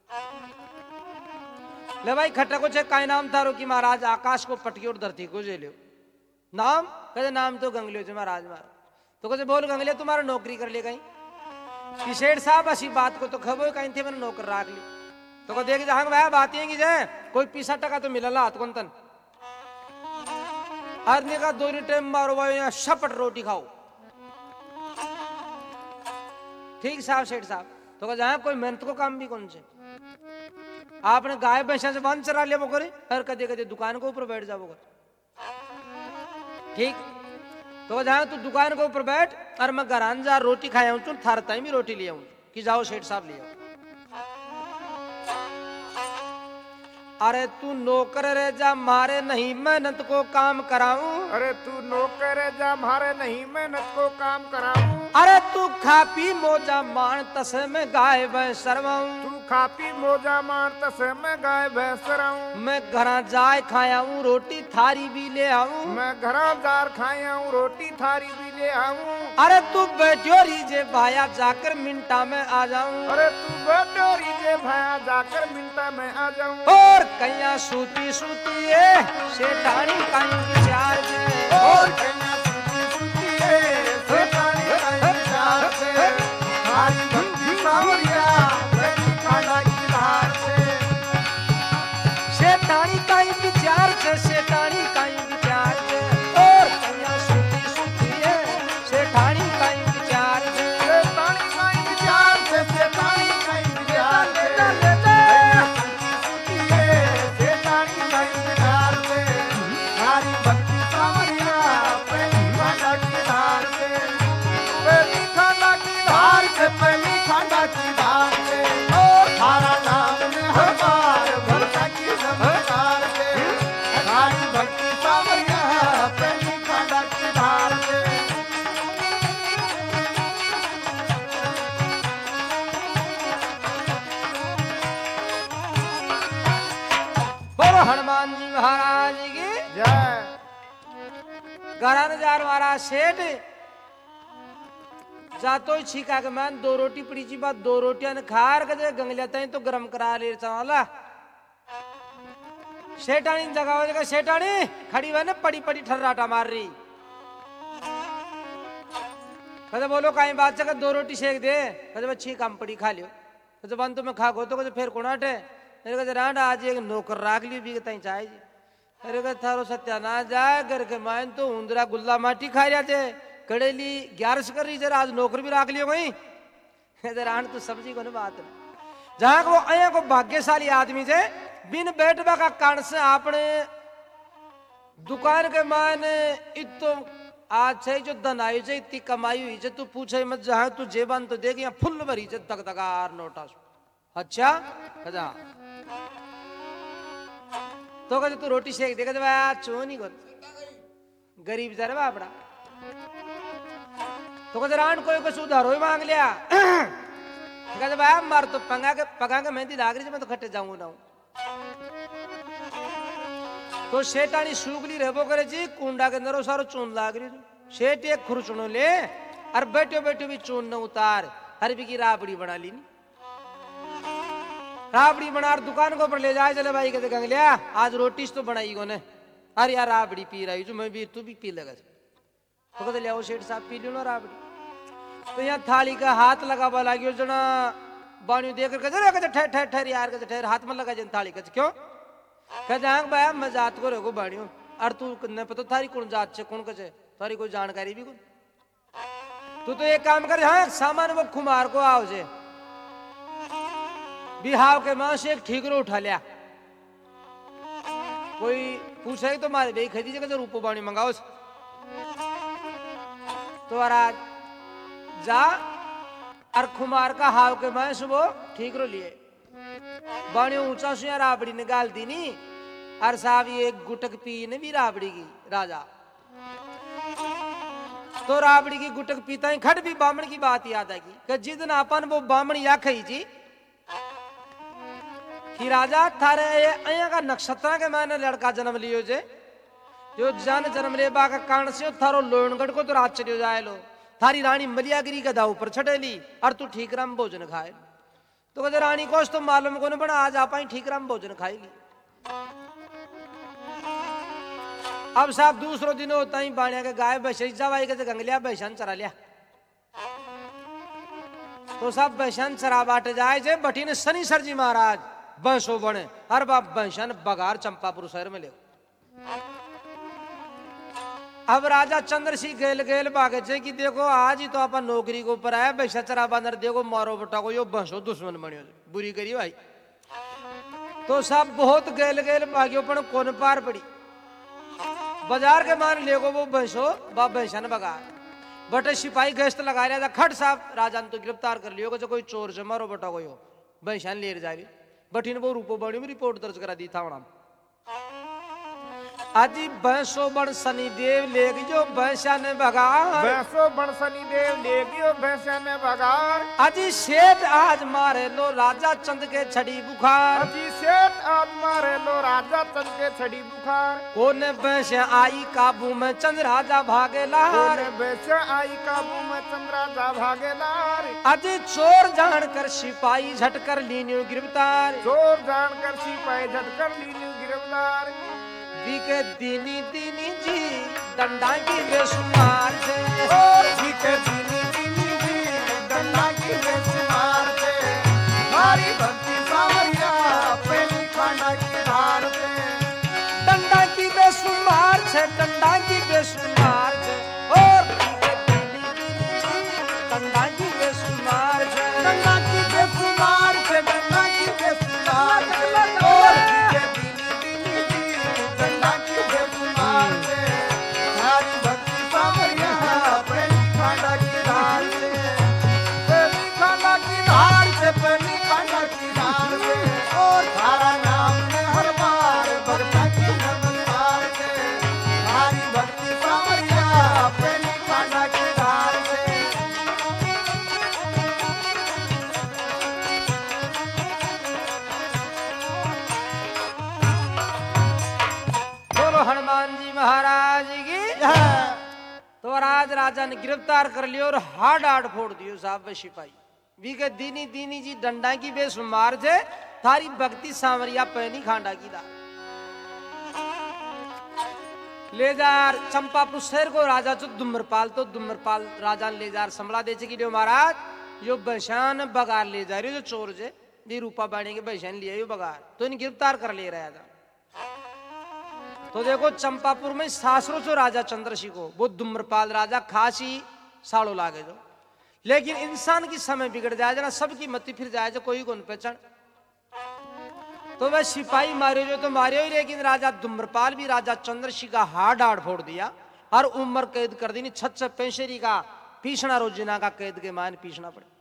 [SPEAKER 1] ले भाई खट्टा को छे काय नाम थारो कि महाराज आकाश को पटकी और धरती को जे लियो नाम। कहते नाम तो गंगलियो छे महाराज मार। तो कहते बोल गंगलिया तुम्हारा नौकरी कर ले कहीं कि सेठ साहब ऐसी बात को तो खबो कहीं थे मैंने नौकर राख ली। तो को देख जहां भाई बात है कि जाए कोई पैसा टका तो मिलला हाथ कौन तन आदमी का दोनों टाइम मारो भाई यहाँ शपट रोटी खाओ। ठीक साहब सेठ साहब। तो कहा जहां कोई मेहनत को काम भी कौन से आपने गाय भैंसा से वन चरा लिया वो करे हर कदे कदे दुकान के ऊपर बैठ जाओ। ठीक तो जहां तू दुकान के ऊपर बैठ और मैं घर जा रोटी खाया हूं थार टाइम ही रोटी लिया हूं कि जाओ सेठ साहब लिया। अरे तू नौकर रे जा मारे नहीं मेहनत को काम कराऊं।
[SPEAKER 2] अरे तू नौकर रे जा मारे नहीं मेहनत को काम कराऊं।
[SPEAKER 1] अरे तू खा पी मोजा मान तसे में गाय भैंस चरवाऊं।
[SPEAKER 2] तू खा पी मोजा मान तसे में गाय भैंस चराऊं।
[SPEAKER 1] मैं घरा जाए खाया हूं रोटी थारी भी ले आऊं।
[SPEAKER 2] मैं घरा जार खाया हूं रोटी थारी भी ले आऊं।
[SPEAKER 1] अरे तू बैठो रीजे भाया जाकर मिनटा में आ जाऊं।
[SPEAKER 2] अरे तू बैठो रीजे भाया जाकर मिनटा में आ जाऊं।
[SPEAKER 1] और कैया सूती सूती है सेठानी काई विचार से।
[SPEAKER 2] और कैया सूती सूती है सेठानी काई विचार से। थारी भक्ति सावरिया प्रेमी कांडा की धार से।
[SPEAKER 1] सेठानी काई विचार से सेठानी काई विचार से। और कैया सूती सूती है सेठानी काई विचार से।
[SPEAKER 2] सेठानी काई विचार से सेठानी काई विचार से। पहली खांडा की धार से और थारा नाम ने हर बार भरता की नमस्कार से। हमारी भक्ति सावरिया पहली खांडा की धार से।
[SPEAKER 1] बोलो हनुमान जी महाराज की
[SPEAKER 2] जय।
[SPEAKER 1] घरान जार महाराज सेठ जातो ही छीका के मान दो रोटी पड़ी ची बात दो रोटियां ने खार के गंगलिया तई तो गरम करा ले चाला। सेठानी जगह जगह सेठानी खड़ी हुई ने पड़ी पड़ी ठर्राटा मार रही। कहते बोलो काई बात से दो रोटी सेक दे। कहते बच्ची काम पड़ी खा लियो। कहते बन तो मैं खा गो तो कहते फिर कोणाटे। मेरे कहते रांडा आज एक नौकर राख लियो भी तई चाहे जी। अरे कहते थारो सत्यानाश जाए घर के मान तो उंदरा गुल्ला माटी खा रहा थे कड़ेली 11 कर रही जरा आज नौकर भी राख लियो वहीं। रान तो सब्जी को बात है जहां को अया को भाग्यशाली आदमी जे बिन बैठबा का कारण से आपने दुकान के मायने इतो आज से जो दनाई जे इतनी कमाई हुई जे तू पूछे मत जहां तू जेबन तो देख यहाँ फुल भरी जे तक तकार नोटा। अच्छा कजा तो कहते तू रोटी सेक दे कहते भाई चो नहीं कर गरीब जरा बापड़ा। तो कहते रान कोई को सुधारो ही मांग लिया। कहते भाई मार तो पगा के मेहंदी लाग रही मैं तो खट्टे जाऊंगा ना। तो सेठानी सूगली रहबो करे जी कुंडा के अंदर सारो चून लाग रही। सेठ एक खुरचुनो ले और बैठो बैठो भी चून न उतार हर भी की राबड़ी बना ली। राबड़ी बना दुकान को ऊपर ले जाए चले भाई कहते गंगलिया आज रोटी तो बनाई को ने। अरे यार राबड़ी पी रही जो मैं भी तू भी पी लगा। तो कहते ले आओ सेठ साहब पी लो ना राबड़ी। तो यहाँ थाली का हाथ लगा लगी जना बाणी देख कर कहते ठहर ठहर ठहर यार कहते ठहर हाथ में लगा जन थाली कहते क्यों कहते हाँ भाई मैं जात को रहो बाणियों और तू न पता थारी कौन जात से कौन कचे थारी कोई जानकारी भी कौन। तू तो एक काम कर हाँ सामान वो खुमार को आओ जे बिहाव के मां से एक ठीकरो उठा लिया। कोई पूछे तो मारे भाई खरीदी जगह रूपो बाणी मंगाओ। तो महाराज जा और खुमार का हाव के मैं सुबह ठीक रो लिए बाणी ऊंचा से राबड़ी निकाल दी नी और साहब ये गुटक पी ने भी राबड़ी की राजा तो राबड़ी की गुटक पीता ही खट भी बामण की बात याद आएगी कि जिदन अपन वो बामण या खई जी कि राजा थारे अया का नक्षत्र के मैंने लड़का जन्म लियो जे जो जन जन्म ले बा का कारण से थारो लोणगढ़ को तो रात चलियो जाए लो थारी रानी मलियागिरी का दाव पर छटेली और तू ठीक राम भोजन खाए तो कहते रानी को तो मालूम को बना आज आप ही ठीक राम भोजन खाएगी अब साहब दूसरो दिन होता ही बाणिया के गाय भैंसा भाई के गंगलिया भैंसन चरा लिया तो साहब भैंसन चरा बाटे जाए जे बटीने शनि सर जी महाराज बंसो बने हर बाप भैंसन बगार चंपापुर शहर में ले अब राजा चंद्र सिंह गेल गेल भागे चे कि देखो आज ही तो अपन नौकरी को ऊपर आया भैंसा चरा बंदर देखो मारो बटा को यो बंसो दुश्मन बनियो बुरी करी भाई तो सब बहुत गेल गेल भाग्यो पण कौन पार पड़ी बाजार के मान ले वो भैंसो बाप भैंसा ने बगार बटे सिपाही गश्त लगा रहा था खट साहब राजा ने तो गिरफ्तार कर लियो कोई चोर से मारो बटा को यो भैंसा ले जा रही बटी ने वो रूपो बड़ी में रिपोर्ट दर्ज करा दी था वहां आजी भैंसो बन शनिदेव ले गयो भैंसा ने बगार
[SPEAKER 2] भैंसो बन शनिदेव ले गयो भैंसा ने बगार
[SPEAKER 1] आजी सेठ आज मारे लो राजा चंद के छड़ी बुखार
[SPEAKER 2] अजी सेठ आज मारे लो राजा चंद के छड़ी बुखार
[SPEAKER 1] कोने भैंसा आई काबू में चंद राजा भागे लार
[SPEAKER 2] कोने भैंसा आई काबू में चंद राजा भागे लार
[SPEAKER 1] आजी चोर जानकर सिपाही झटकर लीनियो गिरफ्तार
[SPEAKER 2] चोर जानकर सिपाही झटकर लीनियो गिरफ्तार
[SPEAKER 1] बीके दीनी दीनी जी डंडा की बेसुमार से
[SPEAKER 2] बीके दीनी दीनी जी डंडा की बेसुमार से हमारी भक्ति सावरिया पहली खाना की धार से
[SPEAKER 1] डंडा की बेसुमार से डंडा की बेसुमार से और बीके दीनी दीनी जी डंडा की बेसुमार से
[SPEAKER 2] डंडा की बेसुमार से डंडा की बेसुमार से और बीके
[SPEAKER 1] हनुमान जी महाराज की तो राज राजा ने गिरफ्तार कर लियो और हाड हाड फोड़ दियो साहब सिपाही वी के दीनी दीनी जी डंडा की बेसुमार जे थारी भक्ति सांवरिया पैनी खांडा की दा ले जार चंपापुर शहर को राजा जो दुम्रपाल राजा ने ले जार संभला दे कि महाराज यो बशान बगार ले जा रही जो चोर जे दी रूपा बाणी के बशान लिया यो बगार तो इन्हें गिरफ्तार कर ले रहा था तो देखो चंपापुर में सासरो जो राजा चंद्रसिंह को वो दुम्रपाल राजा खासी साड़ो लागे जो लेकिन इंसान की समय बिगड़ जाए ना सबकी मती फिर जाए जो कोई कौन पहचान तो वह सिपाही मारे जो तो मारे ही लेकिन राजा दुम्रपाल भी राजा चंद्रसिंह का हाड हाड फोड़ दिया हर उम्र कैद कर दी 6 पेशेरी का पीछना रोजिना का कैद के मान पीछना पड़े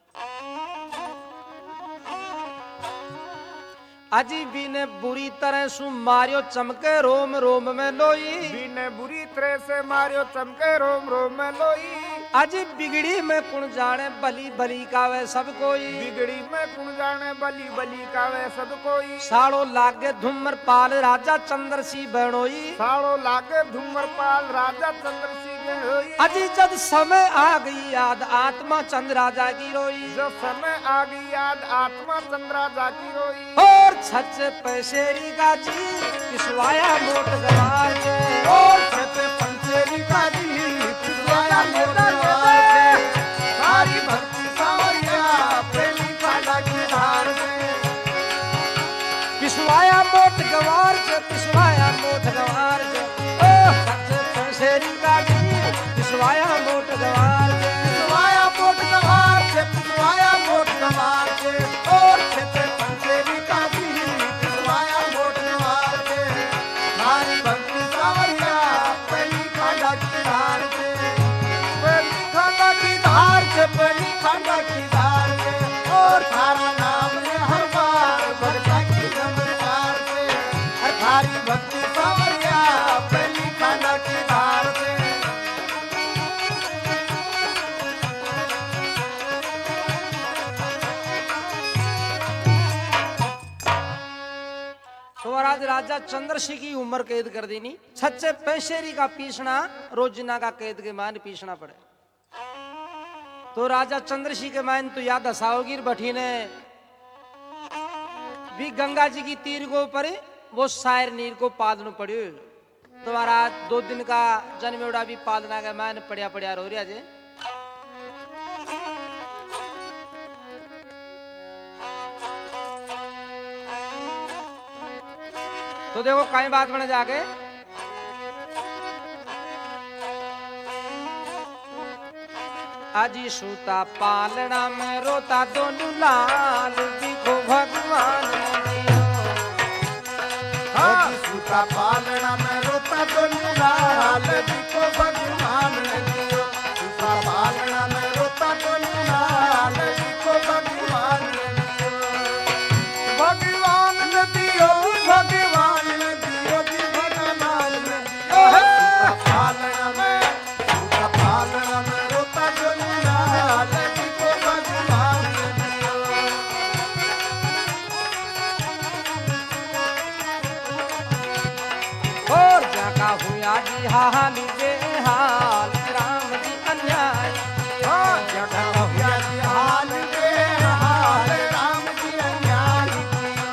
[SPEAKER 1] अजी बी ने बुरी तरह सु मारियो चमके रोम रोम में लोई
[SPEAKER 2] बी ने बुरी तरह से मारियो चमके रोम रोम में लोई
[SPEAKER 1] अजी बिगड़ी में कुण जाने बली बली का वे सब कोई
[SPEAKER 2] बिगड़ी में कुण जाने बली बली का वे सब कोई
[SPEAKER 1] साड़ो लागे धुम्रपाल राजा चंद्रसिंह बहनोई
[SPEAKER 2] साड़ो लागे धुम्रपाल राजा चंद्रसिंह बहनोई
[SPEAKER 1] अजी जब समय आ गई याद आत्मा चंद्र राजा की रोई
[SPEAKER 2] जब समय आ गई याद आत्मा चंद्र राजा की रोई
[SPEAKER 1] और 6 पैसेरी का जी पिसवाया मोट गवार से
[SPEAKER 2] और 6 पैसेरी का जी पिसवाया मोट गवार से सारी भक्ति सावरिया पहली खाना की धार से
[SPEAKER 1] पिसवाया मोट गवार से पिसवाया मोट गवार से ओ 6 पैसेरी का जी पिसवाया मोट गवार से
[SPEAKER 2] पिसवाया मोट गवार से पिसवाया मोट गवार से और 6 पैसेरी का जी पिसवाया मोट गवार से सारी भक्ति सावरिया पहली खाना की धार से की धार से और थारा नाम है हर बार भक्ता की नमस्कार से हर थारी भक्ति सावरिया पहली खाना की धार से
[SPEAKER 1] तो महाराज राजा चंद्रसिंह की उम्र कैद कर देनी सच्चे पैसेरी का पीसना रोजना का कैद के मान पीसना पड़े। तो राजा चंद्रसिंह के मान तो याद हसाओगी बठी ने भी गंगा जी की तीर को ऊपर वो शायर नीर को पादन पड़े। तो महाराज 2 दिन का जन्मेड़ा भी पादना के मान पड़िया पड़िया रो रहा जे। तो देखो कई बात बने जाके आजी सूता पालना में रोता दोनों लाल दिखो भगवान ने दियो।
[SPEAKER 2] हाँ सूता पालना में रोता तो लाल दिखो भगवान ने दियो सूता पालना में रोता तो लाल दिखो भगवान ने दियो भगवान ने दियो भगवान ने दियो जी भगवान ने दियो सूता पालना में रोता तो लाल दिखो भगवान ने दियो
[SPEAKER 1] और जगा हुआ जी हाल जे हाल राम जी अन्याय कियो।
[SPEAKER 2] जगा हुआ जी हाल के हाल राम जी अन्याय कियो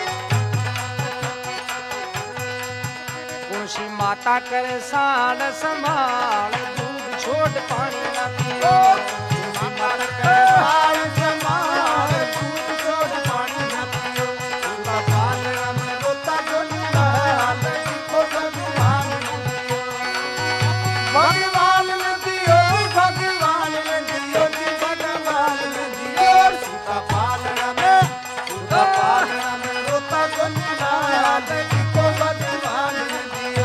[SPEAKER 1] कुंसी माता करे साल संभाल दूध छोड़ पानी न पियो।
[SPEAKER 2] माता के हाल समाल दूध छोड़ पानी न पियो सूता पालना में रोता जो लाल दिखो भगवान ने दियो भगवान ने दियो भगवान ने दियो जी भगवान ने दियो सूता पालना में रोता जो लाल दिखो भगवान ने दियो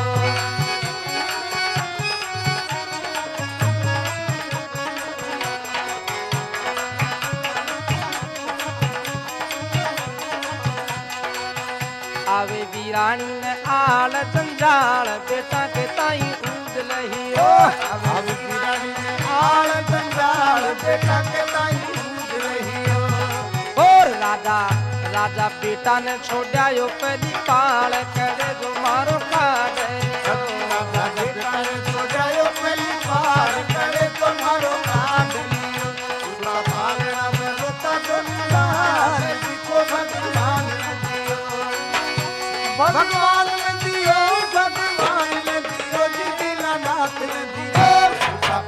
[SPEAKER 1] आवे वीरानी ने आल जंजाल बेटा के ताई ऊद लहियो।
[SPEAKER 2] अब वीरानी ने आल जंजाल बेटा के ताई ऊद रही हो
[SPEAKER 1] और राजा राजा बेटा ने छोड़ा यो पहली पाल करे जो मारो काज
[SPEAKER 2] राजा बेटा ने सो जायो पहली बार करे तुम्हारो कांड लियो पूरा पालना में रोता जो लाल दिखो भगवान ने दियो भगवान ने दियो भगवान ने दियो जी दीनानाथ ने दियो सूता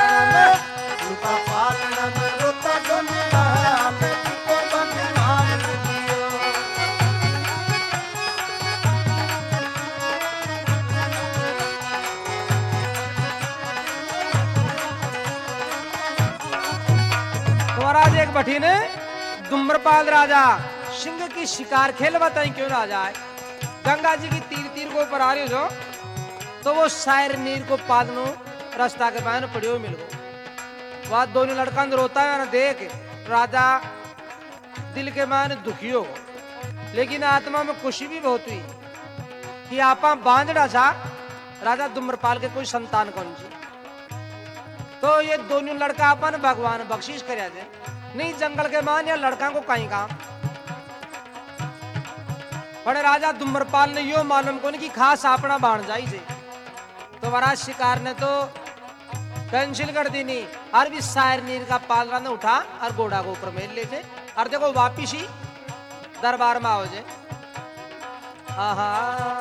[SPEAKER 2] पालना में रोता जो लाल दिखो भगवान ने दियो
[SPEAKER 1] तो महाराज एक बठी ने दुम्रपाल राजा सिंह की शिकार खेल बताई क्यों राजा है गंगा जी की तीर तीर को ऊपर आ रही हो तो वो शायर नीर को पादनो रास्ता के पान पड़ियो मिल गो वह दोनों लड़का रोता है ना देख राजा दिल के मान दुखी हो लेकिन आत्मा में खुशी भी बहुत हुई कि आपा बांधड़ा सा राजा दुम्रपाल के कोई संतान कौन सी। तो ये दोनों लड़का अपन भगवान बख्शीश कर नहीं जंगल के मान या लड़का को कहीं काम बड़े राजा दुम्रपाल ने यो मालूम को नहीं कि खास अपना बाण जाई से तो महाराज शिकार ने तो कैंसिल कर दी नहीं और भी शायर नीर का पालना ने उठा और घोड़ा को ऊपर मेल ले थे और देखो वापिस ही दरबार में आओ जे आहा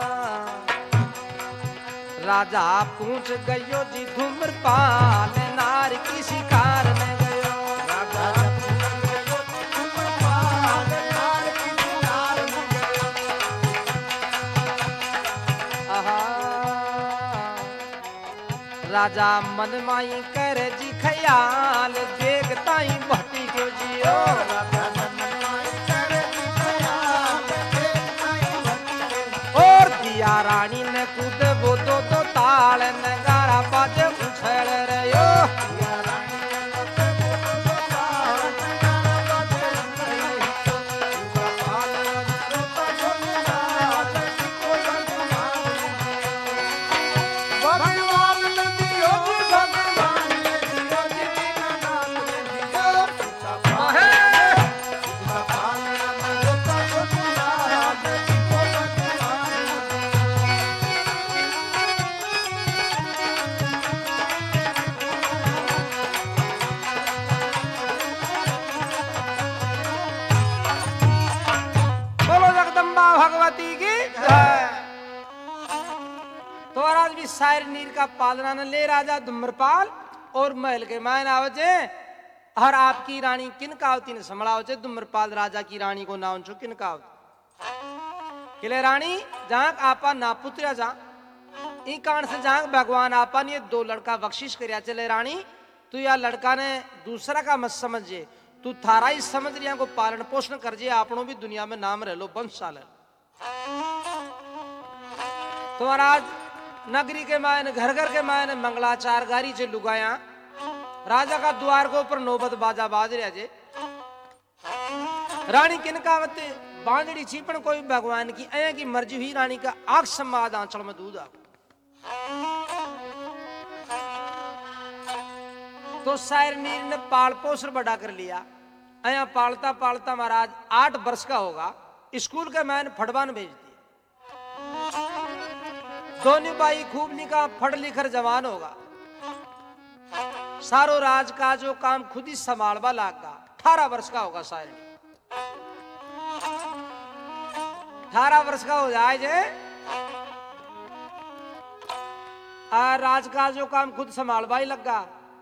[SPEAKER 1] राजा पूछ गयो जी धूम्रपाल नार की शिकार में गयो
[SPEAKER 2] राजा धूम्रपाल नार की शिकार में गयो
[SPEAKER 1] आहा राजा मन माई कर जी ख्याल देखता ही भटी क्यों जियो
[SPEAKER 2] राजा मनमाई करे जी ख्याल देखता ही भटके
[SPEAKER 1] और दिया रानी ने कूद वो दो ताल नगारा बाजे उछल रहे
[SPEAKER 2] या रानी ने तो ताल
[SPEAKER 1] सायर नीर का पालना न ले राजा धूम्रपाल और महल के मायन आवजे हर आपकी रानी किन कावती ने संभळाव छे। धूम्रपाल राजा की रानी को नाम छो किन कावती किले रानी जहां आपा ना पुत्रा जा ई कारण से जहां भगवान आपा ने 2 लड़का बख्शिश करया चले रानी तू या लड़का ने दूसरा का मत समझे तू थारा ही समझ रिया को पालन पोषण कर जे आपनो भी दुनिया में नाम रह लो वंशाल। तो महाराज नगरी के मायने घर घर के मायने मंगलाचार गारी से लुगाया राजा का द्वार के ऊपर नौबत बाजा बाज रहा जे। रानी किन कावते बांधड़ी छीपण कोई भगवान की अया की मर्जी हुई रानी का आग संवाद आंचल में दूध आ। तो शायर नीर ने पाल पोषण बड़ा कर लिया। अया पालता पालता महाराज 8 वर्ष का होगा स्कूल के मैंने फटवान भेज दिया। दोनों भाई खूब निका पढ़ लिखकर जवान होगा सारो राज का जो काम खुद ही संभालवा लागा। 18 वर्ष का होगा शायर 18 वर्ष का हो जाए जे राज का जो काम खुद संभालवा ही लगा।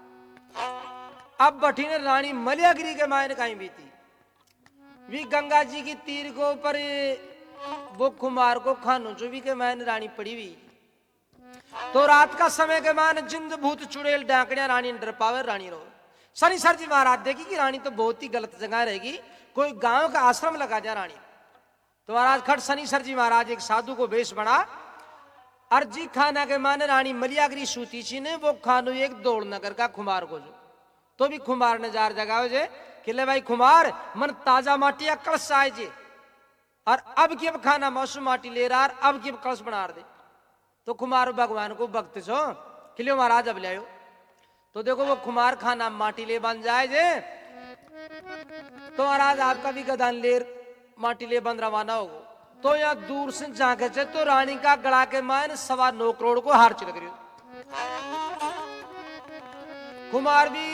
[SPEAKER 1] अब बठी ने रानी मलियागिरी के मायने कहीं बीती वी गंगा जी की तीर को ऊपर वो कुमार को खानो चुवी के मायने रानी पड़ी हुई। तो रात का समय के मान जिंद भूत चुड़ैल डाकड़िया रानी डर पावे रानी रो। शनि सर जी महाराज देखी कि रानी तो बहुत ही गलत जगह रहेगी कोई गांव का आश्रम लगा दिया रानी। तो महाराज खट शनि सर जी महाराज एक साधु को वेश बना अर्जी खाना के माने रानी मलियागिरी सूती छी ने वो खानो एक दौड़ नगर का खुमार को जो तो भी खुमार ने जार जगाओ जे किले भाई खुमार मन ताजा माटी कलश आए जे और अब की अब खाना मौसम माटी ले रहा अब की अब कलश बना दे। तो कुमार भगवान को भक्त छो किलो महाराज अब ले आयो। तो देखो वो कुमार खाना माटी ले बन जाए जे तो महाराज आपका भी गदान लेर माटी ले बन रवाना होगो। तो यहाँ दूर से जाके चे तो रानी का गड़ा के मान 9.25 करोड़ को हार चिलक रही। कुमार भी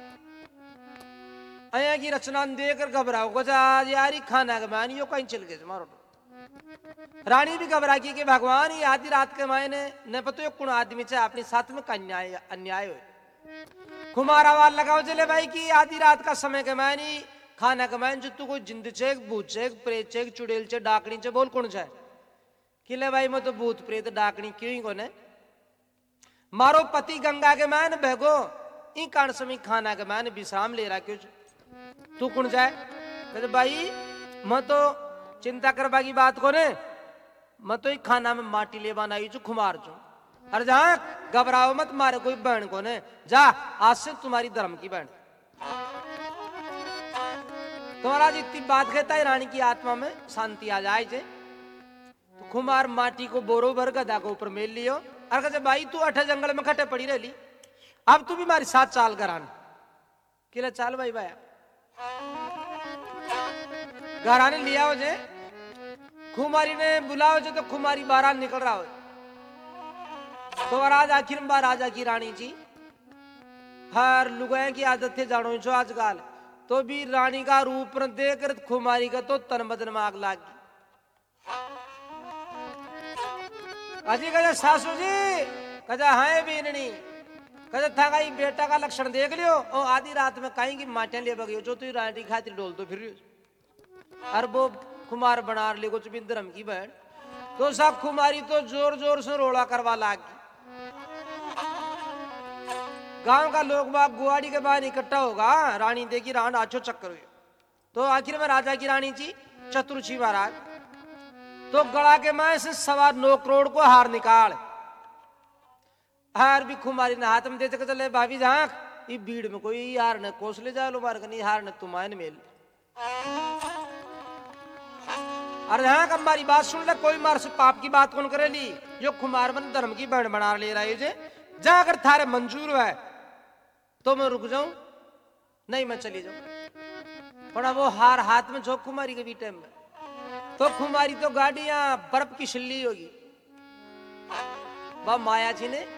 [SPEAKER 1] अया की रचना देकर घबराओ को आज यारी खाना के मान यो कहीं चल गए मारो। रानी भी घबरा की कि भगवान ये आधी रात के मायने न पतो कौन आदमी चाहे अपने साथ में अन्याय अन्याय हो। कुमार आवाज लगाओ चले भाई की आधी रात का समय के मायने खाना के मायने जो तू कोई जिंद चेक भूत चेक प्रेत चेक चुड़ैल चे डाकनी चे बोल कौन चाहे किले भाई मैं तो भूत प्रेत डाकनी क्यों ही कोने मारो पति गंगा के मायने भगो ई कारण समय खाना के मायने विश्राम ले रहा क्यों तू कौन जाए कहते भाई मैं तो चिंता करवा की बात को ने मैं तो एक खाना में माटी ले बना आई खुमार चो अरे जहां घबराओ मत मारे कोई बहन को ने जा आज से तुम्हारी धर्म की बहन। तुम्हारा जितनी बात कहता है रानी की आत्मा में शांति आ जाए जे। तो खुमार माटी को बोरो भर गधा को ऊपर मेल लियो और कहते भाई तू 8 जंगल में खटे पड़ी रही अब तू भी हमारे साथ चाल करान किला चाल भाई भाई घराने लिया हो जे खुमारी ने बुलाओ जो तो खुमारी बाहर निकल रहा हो। तो महाराज आखिर में राजा की रानी जी हर लुगाए की आदत थे जानो छो आजकल तो भी रानी का रूप देखकर खुमारी का तो तन बदन में आग लागी। अजी कहे सासू जी कहे हाय बीननी कहे था कहीं बेटा का लक्षण देख लियो और आधी रात में कहीं की माटियां ले बगियो जो तू रानी खातिर डोल तो फिर और वो कुमार बना ले कुछ भी धर्म की बहन। तो सब कुमारी तो जोर जोर से रोड़ा करवा लागी। गांव का लोग बाग गुआड़ी के बाहर इकट्ठा होगा रानी देखी रान आछो चक्कर हुई। तो आखिर में राजा की रानी जी चतुर्थी महाराज तो गला के माए से 9.25 करोड़ को हार निकाल हार भी कुमारी ने हाथ में दे चले भाभी जहां ये भीड़ में कोई हार ने कोस ले जा लो मार नहीं हार ने तुम्हारे मेल अरे हाँ हमारी बात सुन ले कोई मार से पाप की बात कौन करे ली जो कुमार बन धर्म की बहन बना ले रहा है जे जा अगर थारे मंजूर है तो मैं रुक जाऊं नहीं मैं चली जाऊं पर वो हार हाथ में झोंक कुमारी के भी टाइम में तो कुमारी तो गाड़ियां बर्फ की शिल्ली होगी वह माया जी ने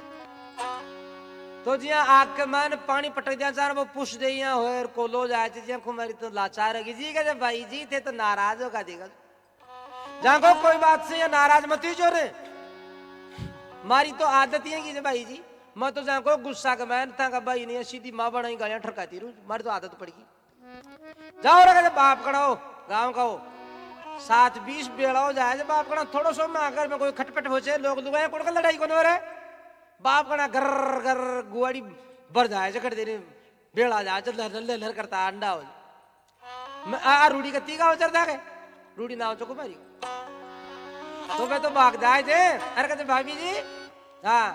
[SPEAKER 1] तो जिया आग के मान पानी पटक दिया चार वो पुश दे होर कोलो जाए जिया कुमारी तो लाचार होगी जी कहते भाई जी थे तो नाराज होगा देगा जहां को कोई बात से या नाराज मत ही जो रे मारी तो आदत ही है कि भाई जी मैं तो जाको गुस्सा का मैं था भाई नहीं सीधी माँ बनाई गालियां ठरकाती रू मारी तो आदत पड़गी जाओ रे बाप कड़ाओ गाँव का हो 7-20 बेड़ा हो जाए बाप कड़ा थोड़ा सो में अगर में कोई खटपट हो जाए लोग दुआएं कोड़ का लड़ाई को रे बाप कड़ा गर गर गुआड़ी भर जाए जकड़ देने बेड़ा जाए चल लर लर करता अंडा हो आ रूढ़ी का तीगा हो चलता है रूढ़ी ना हो चुको मारी तो मैं तो भाग जाए थे अरे कहते भाभी जी हाँ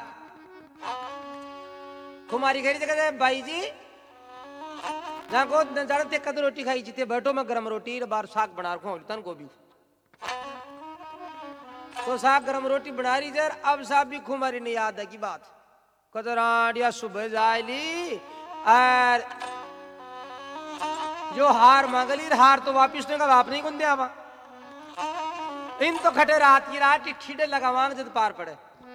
[SPEAKER 1] कुमारी घेरी जगह भाई जी जहाँ को जाने ते कद रोटी खाई जीते बैठो मैं गरम रोटी बार साग बना रखो तन को भी तो साग गरम रोटी बना रही जर अब साहब भी कुमारी नहीं याद है की बात कदराडिया सुबह जायली और जो हार मांगली हार तो वापिस ने का बाप नहीं कुंदे आवा इन तो खटे रात की रात ठीडे लगा मांग जब पार पड़े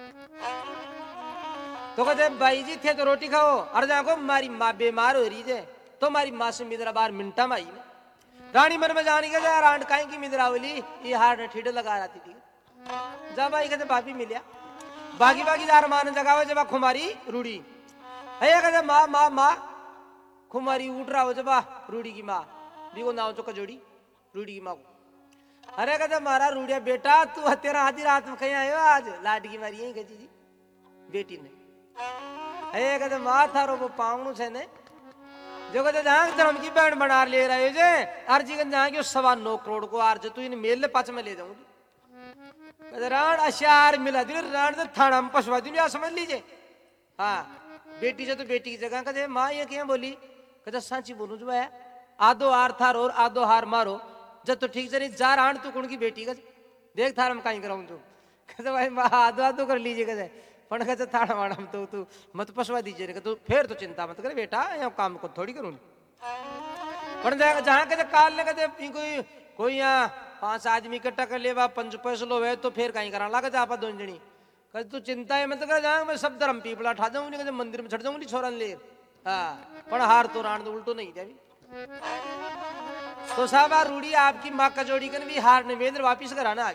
[SPEAKER 1] तो कहते भाई जी थे तो रोटी खाओ अरे जाको मारी माँ बीमार हो रही है तो मारी माँ से मिद्रा बार मिनटा में आई रानी मन में जानी के रांड काई की मिद्रा बोली ये हार ने ठीडे लगा रही थी जब आई कहते भाभी मिलिया बागी बागी जार मान जगह जब खुमारी रूढ़ी है कहते माँ माँ माँ खुमारी उठ रहा हो जब रूढ़ी की माँ भी वो नाव चौका जोड़ी रूढ़ी की माँ को अरे कहते मारा रूढ़िया बेटा तू तेरा आधी रात में कहीं आयो आज लाड की मारी यही कहती जी बेटी ने है कहते माँ थारो वो पावनु छे ने जो कहते जहां धर्म की बैंड बना ले रहे जे अर्जी गन जहां की 9.25 करोड़ को आर्ज तू इन मेल ले पाच में ले जाऊंगी कहते राण अशार मिला दी राण तो थाना में पसवा दी या समझ लीजिए हाँ बेटी से तो बेटी की जगह कहते माँ ये क्या बोली कहते सांची बोलू जो है आधो हार थार और आधो हार मारो जब तो ठीक से नहीं जा राण तू कौन की बेटी का देख थार में कहीं कराऊं तू कहते भाई माँ आधो आधो कर लीजिए कहते पण कहते थाना वाणा में तो तू मत पसवा दीजिए तू फिर तो चिंता मत करे बेटा यहाँ काम को थोड़ी करूँ पण जहाँ कहते काल ने कहते कोई यहाँ 5 आदमी इकट्ठा कर ले 5 पैसे लो है तो फिर कहीं करा लगा जा आप 2 जनी कहते तू चिंता है मत कर जहाँ मैं सब धर्म पीपला ठा जाऊँ कहते मंदिर में छड़ जाऊंगी छोरा ले हाँ पण हार तो राण तो उल्टो नहीं जावी तो साहब रूढ़ी आपकी माँ का जोड़ी कर भी हार निवेंद्र वापिस घर आना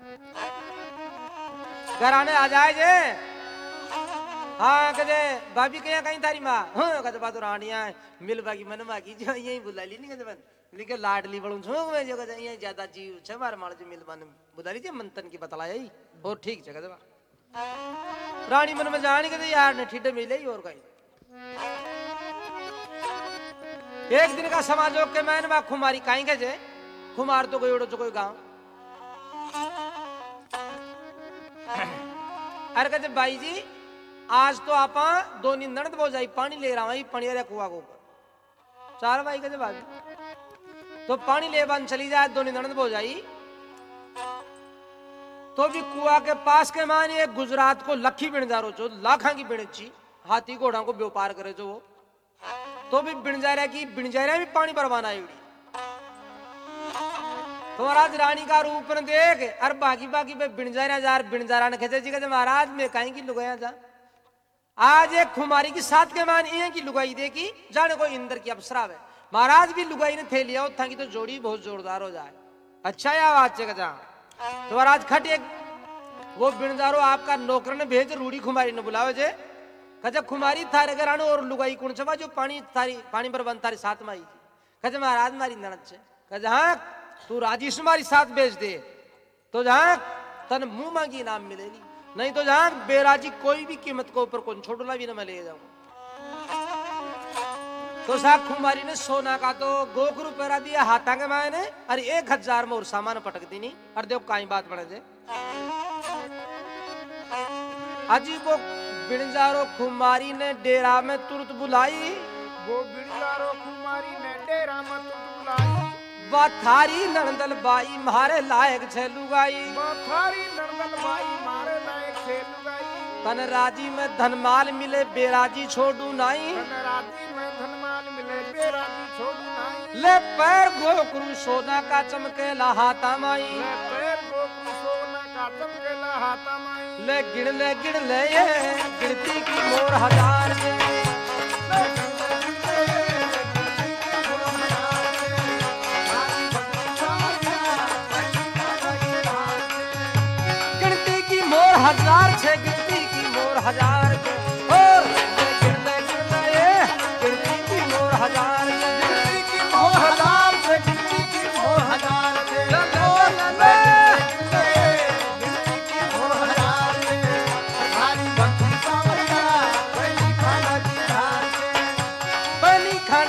[SPEAKER 1] घर आने आ जाए जे हाँ कहते भाभी कहीं कहीं थारी माँ हाँ कहते बात रानिया मिल बाकी मन बाकी जो यही बुला ली नहीं कहते लेकिन लाडली बड़ू छू मैं जो कहते यही ज्यादा जीव छे मारे मार जो मिल बन बुला लीजिए मंथन की बतलाया ही और ठीक है कहते रानी मन में जानी कहते यार ने ठीठे मिले ही और कहीं एक दिन का समाजोग के मैंने बा खुमारी कहीं के जे खुमार तो कोई उड़ो तो कोई गांव अरे कहते भाई जी आज तो आपा 2 ननद हो जाई पानी ले रहा हूं पानी रे कुआ को 4 भाई कहते भाभी तो पानी ले बन चली जाए 2 ननद हो जाई तो भी कुआ के पास के माने गुजरात को लखी बिणजारो चो लाखा की बिणची हाथी घोड़ा को व्यापार करे जो वो तो भी बिणजारा भी पानी भरवाना आई तो महाराज रानी का रूप न देख अरे बाकी बाकी पे बिणजारा ने कहते जी कहते महाराज मैं कहीं की लुगाया जा आज एक खुमारी की साथ के मान ये की लुगाई देखी जाने को इंद्र की अप्सरा है महाराज भी लुगाई ने थे लिया था कि तो जोड़ी बहुत जोरदार हो जाए अच्छा या बात से कहा तो महाराज खट एक वो बिणजारो आपका नौकर ने भेज रूढ़ी खुमारी ने बुलाओ जे कहे खुमारी थारे घरानो और लुगाई कौन छवा जो पानी पर बन तारे साथ में आई कहे महाराज मारी ननद छे कहे हाँ तू राजी से मारी साथ बेच दे तो जहां तन मुंह मांगी इनाम मिलेगी नहीं तो जहां बेराजी कोई भी कीमत को ऊपर कौन छोड़ना भी ना मैं ले जाऊंगा तो साहब खुमारी ने सोना का तो 2 रुपया दिया हाथा के मायने अरे 1000 में और सामान पटक दी नहीं अरे देखो कहीं बात बढ़े दे अजी वो बिणजारो खुमारी ने डेरा में तुरंत बुलाई
[SPEAKER 2] वो बिणजारो खुमारी ने डेरा में तुरंत बुलाई
[SPEAKER 1] वा थारी नंदल बाई मारे लायक छे लुगाई
[SPEAKER 2] वो थारी नंदल बाई मारे लायक छे लुगाई
[SPEAKER 1] तन राजी में धनमाल मिले बेराजी छोड़ू नाई
[SPEAKER 2] तन राजी में धनमाल मिले बेराजी छोड़ू नाई
[SPEAKER 1] ले पैर गोकरू सोना का चमके लहाता माई
[SPEAKER 2] ले पैर गोकरू सोना का चमके लहाता माई
[SPEAKER 1] ले गिण ले ये गिरती की मोर 1000 1000 छे गिनती की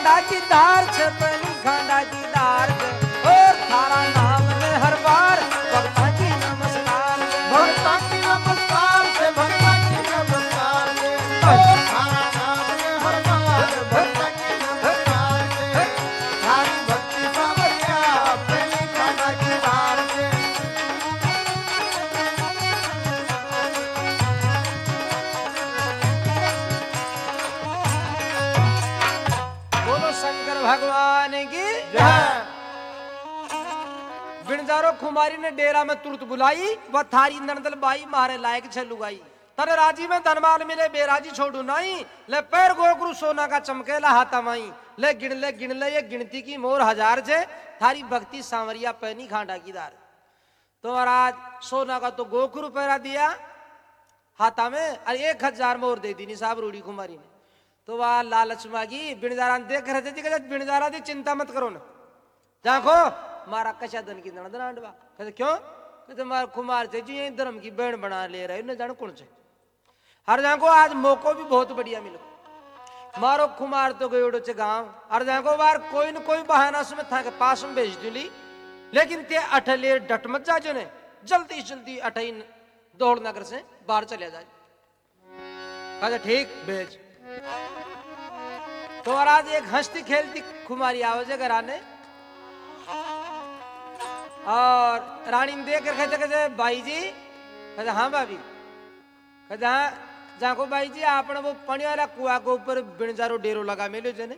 [SPEAKER 1] खांडा की धार छे पनी खांडा की धार छे और थारा नाम में हर बार भक्ता की नमस्कार छे।
[SPEAKER 2] भक्ता की नमस्कार से भक्ता की नमस्कार से ओ थारा नाम में हर बार भक्ता की नमस्कार से थारी भक्ति सावरिया पहली खाना की धार से
[SPEAKER 1] बोलो शंकर भगवान की
[SPEAKER 2] जय।
[SPEAKER 1] बिनजारो कुमारी ने डेरा में तुरंत बुलाई वह थारी नंदल बाई मारे लायक छे लुगाई तने राजी में धनमाल मिले बेराजी छोड़ू नाई ले पैर गोगरू सोना का चमकेला हाथा माई ले गिन ले ये गिनती की मोर हजार छे थारी भक्ति सांवरिया पैनी खांडा की दार तो महाराज सोना का तो गोखरू पैरा दिया हाथा में और 1000 मोर दे दी साहब रूढ़ी कुमारी ने तो वह लालच मांगी बिनजारा देख रहे थे बिनजारा दी चिंता मत करो ना जाको मारा कशा दन की नणद आंडवा कहते क्यों कहते मार कुमार थे जी यही धर्म की बहन बना ले रहे न जान कौन से हर जाको आज मौको भी बहुत बढ़िया मिलो मारो कुमार तो गयोड़ो चे गांव हर जाको बार कोई न कोई बहाना से था के पास में भेज दूली लेकिन ते अठले डट मत जा जो ने जल्दी जल्दी अठई दौड़ नगर से बाहर चले जाए कहते ठीक भेज तो महाराज एक हंसती खेलती कुमारी आवाज घर आने और रानी ने देख कर कहते भाई जी कहते हाँ भाभी कहते हाँ जाको भाई जी आपने वो पानी वाला कुआ के ऊपर बिनजारो डेरो लगा मेलो जने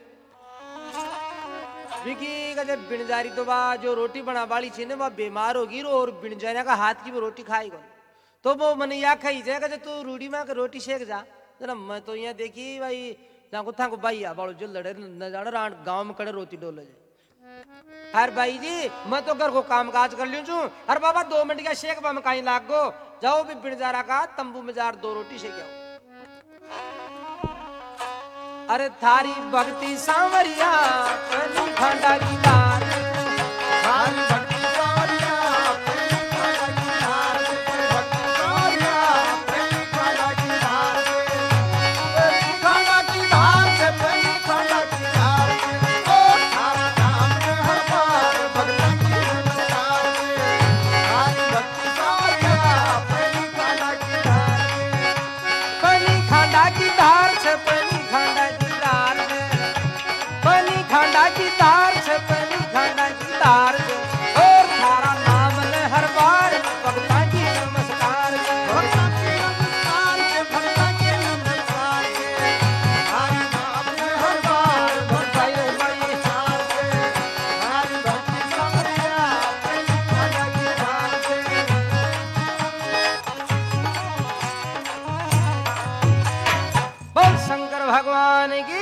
[SPEAKER 1] विकी कहते बिनजारी तो बा जो रोटी बना वाली थी ना वह बीमार होगी और बिनजारिया का हाथ की वो रोटी खाएगा तो वो मैंने या खाई जाए कहते तू रूढ़ी माँ के रोटी सेक जा जरा मैं तो यहाँ देखी भाई जाको था को भाई आ बाड़ो जो लड़े न जाने रान गांव में कड़े रोटी डोले जाए हर भाई जी मैं तो घर को काम काज कर लियो छू हर बाबा 2 मिनट का शेक में कहीं लाग गो जाओ भी बिनजारा का तंबू में जार 2 रोटी सेक आओ अरे थारी भक्ति सांवरिया पनी खांडा की दार
[SPEAKER 2] थारी भक्ति सावरिया पहली खाना की धार से भक्ति सावरिया पहली खाना की धार से खाना की धार से पहली खाना की धार से ओ थारा नाम में हर बार भक्ता की नमस्कार से थारी भक्ति सावरिया पहली खाना की धार से
[SPEAKER 1] पनी खांडा की धार से पनी खांडा की दार से पनी खांडा की धार से पनी खांडा की दार से और थारा नाम ले हर बार भक्ता की नमस्कार से
[SPEAKER 2] भक्ता के नमस्कार से भक्ता के नमस्कार से थारी नाम में हर बार भक्ता के नमस्कार से थारी भक्ति सावरिया पहली खाना की धार से
[SPEAKER 1] बोल शंकर भगवान की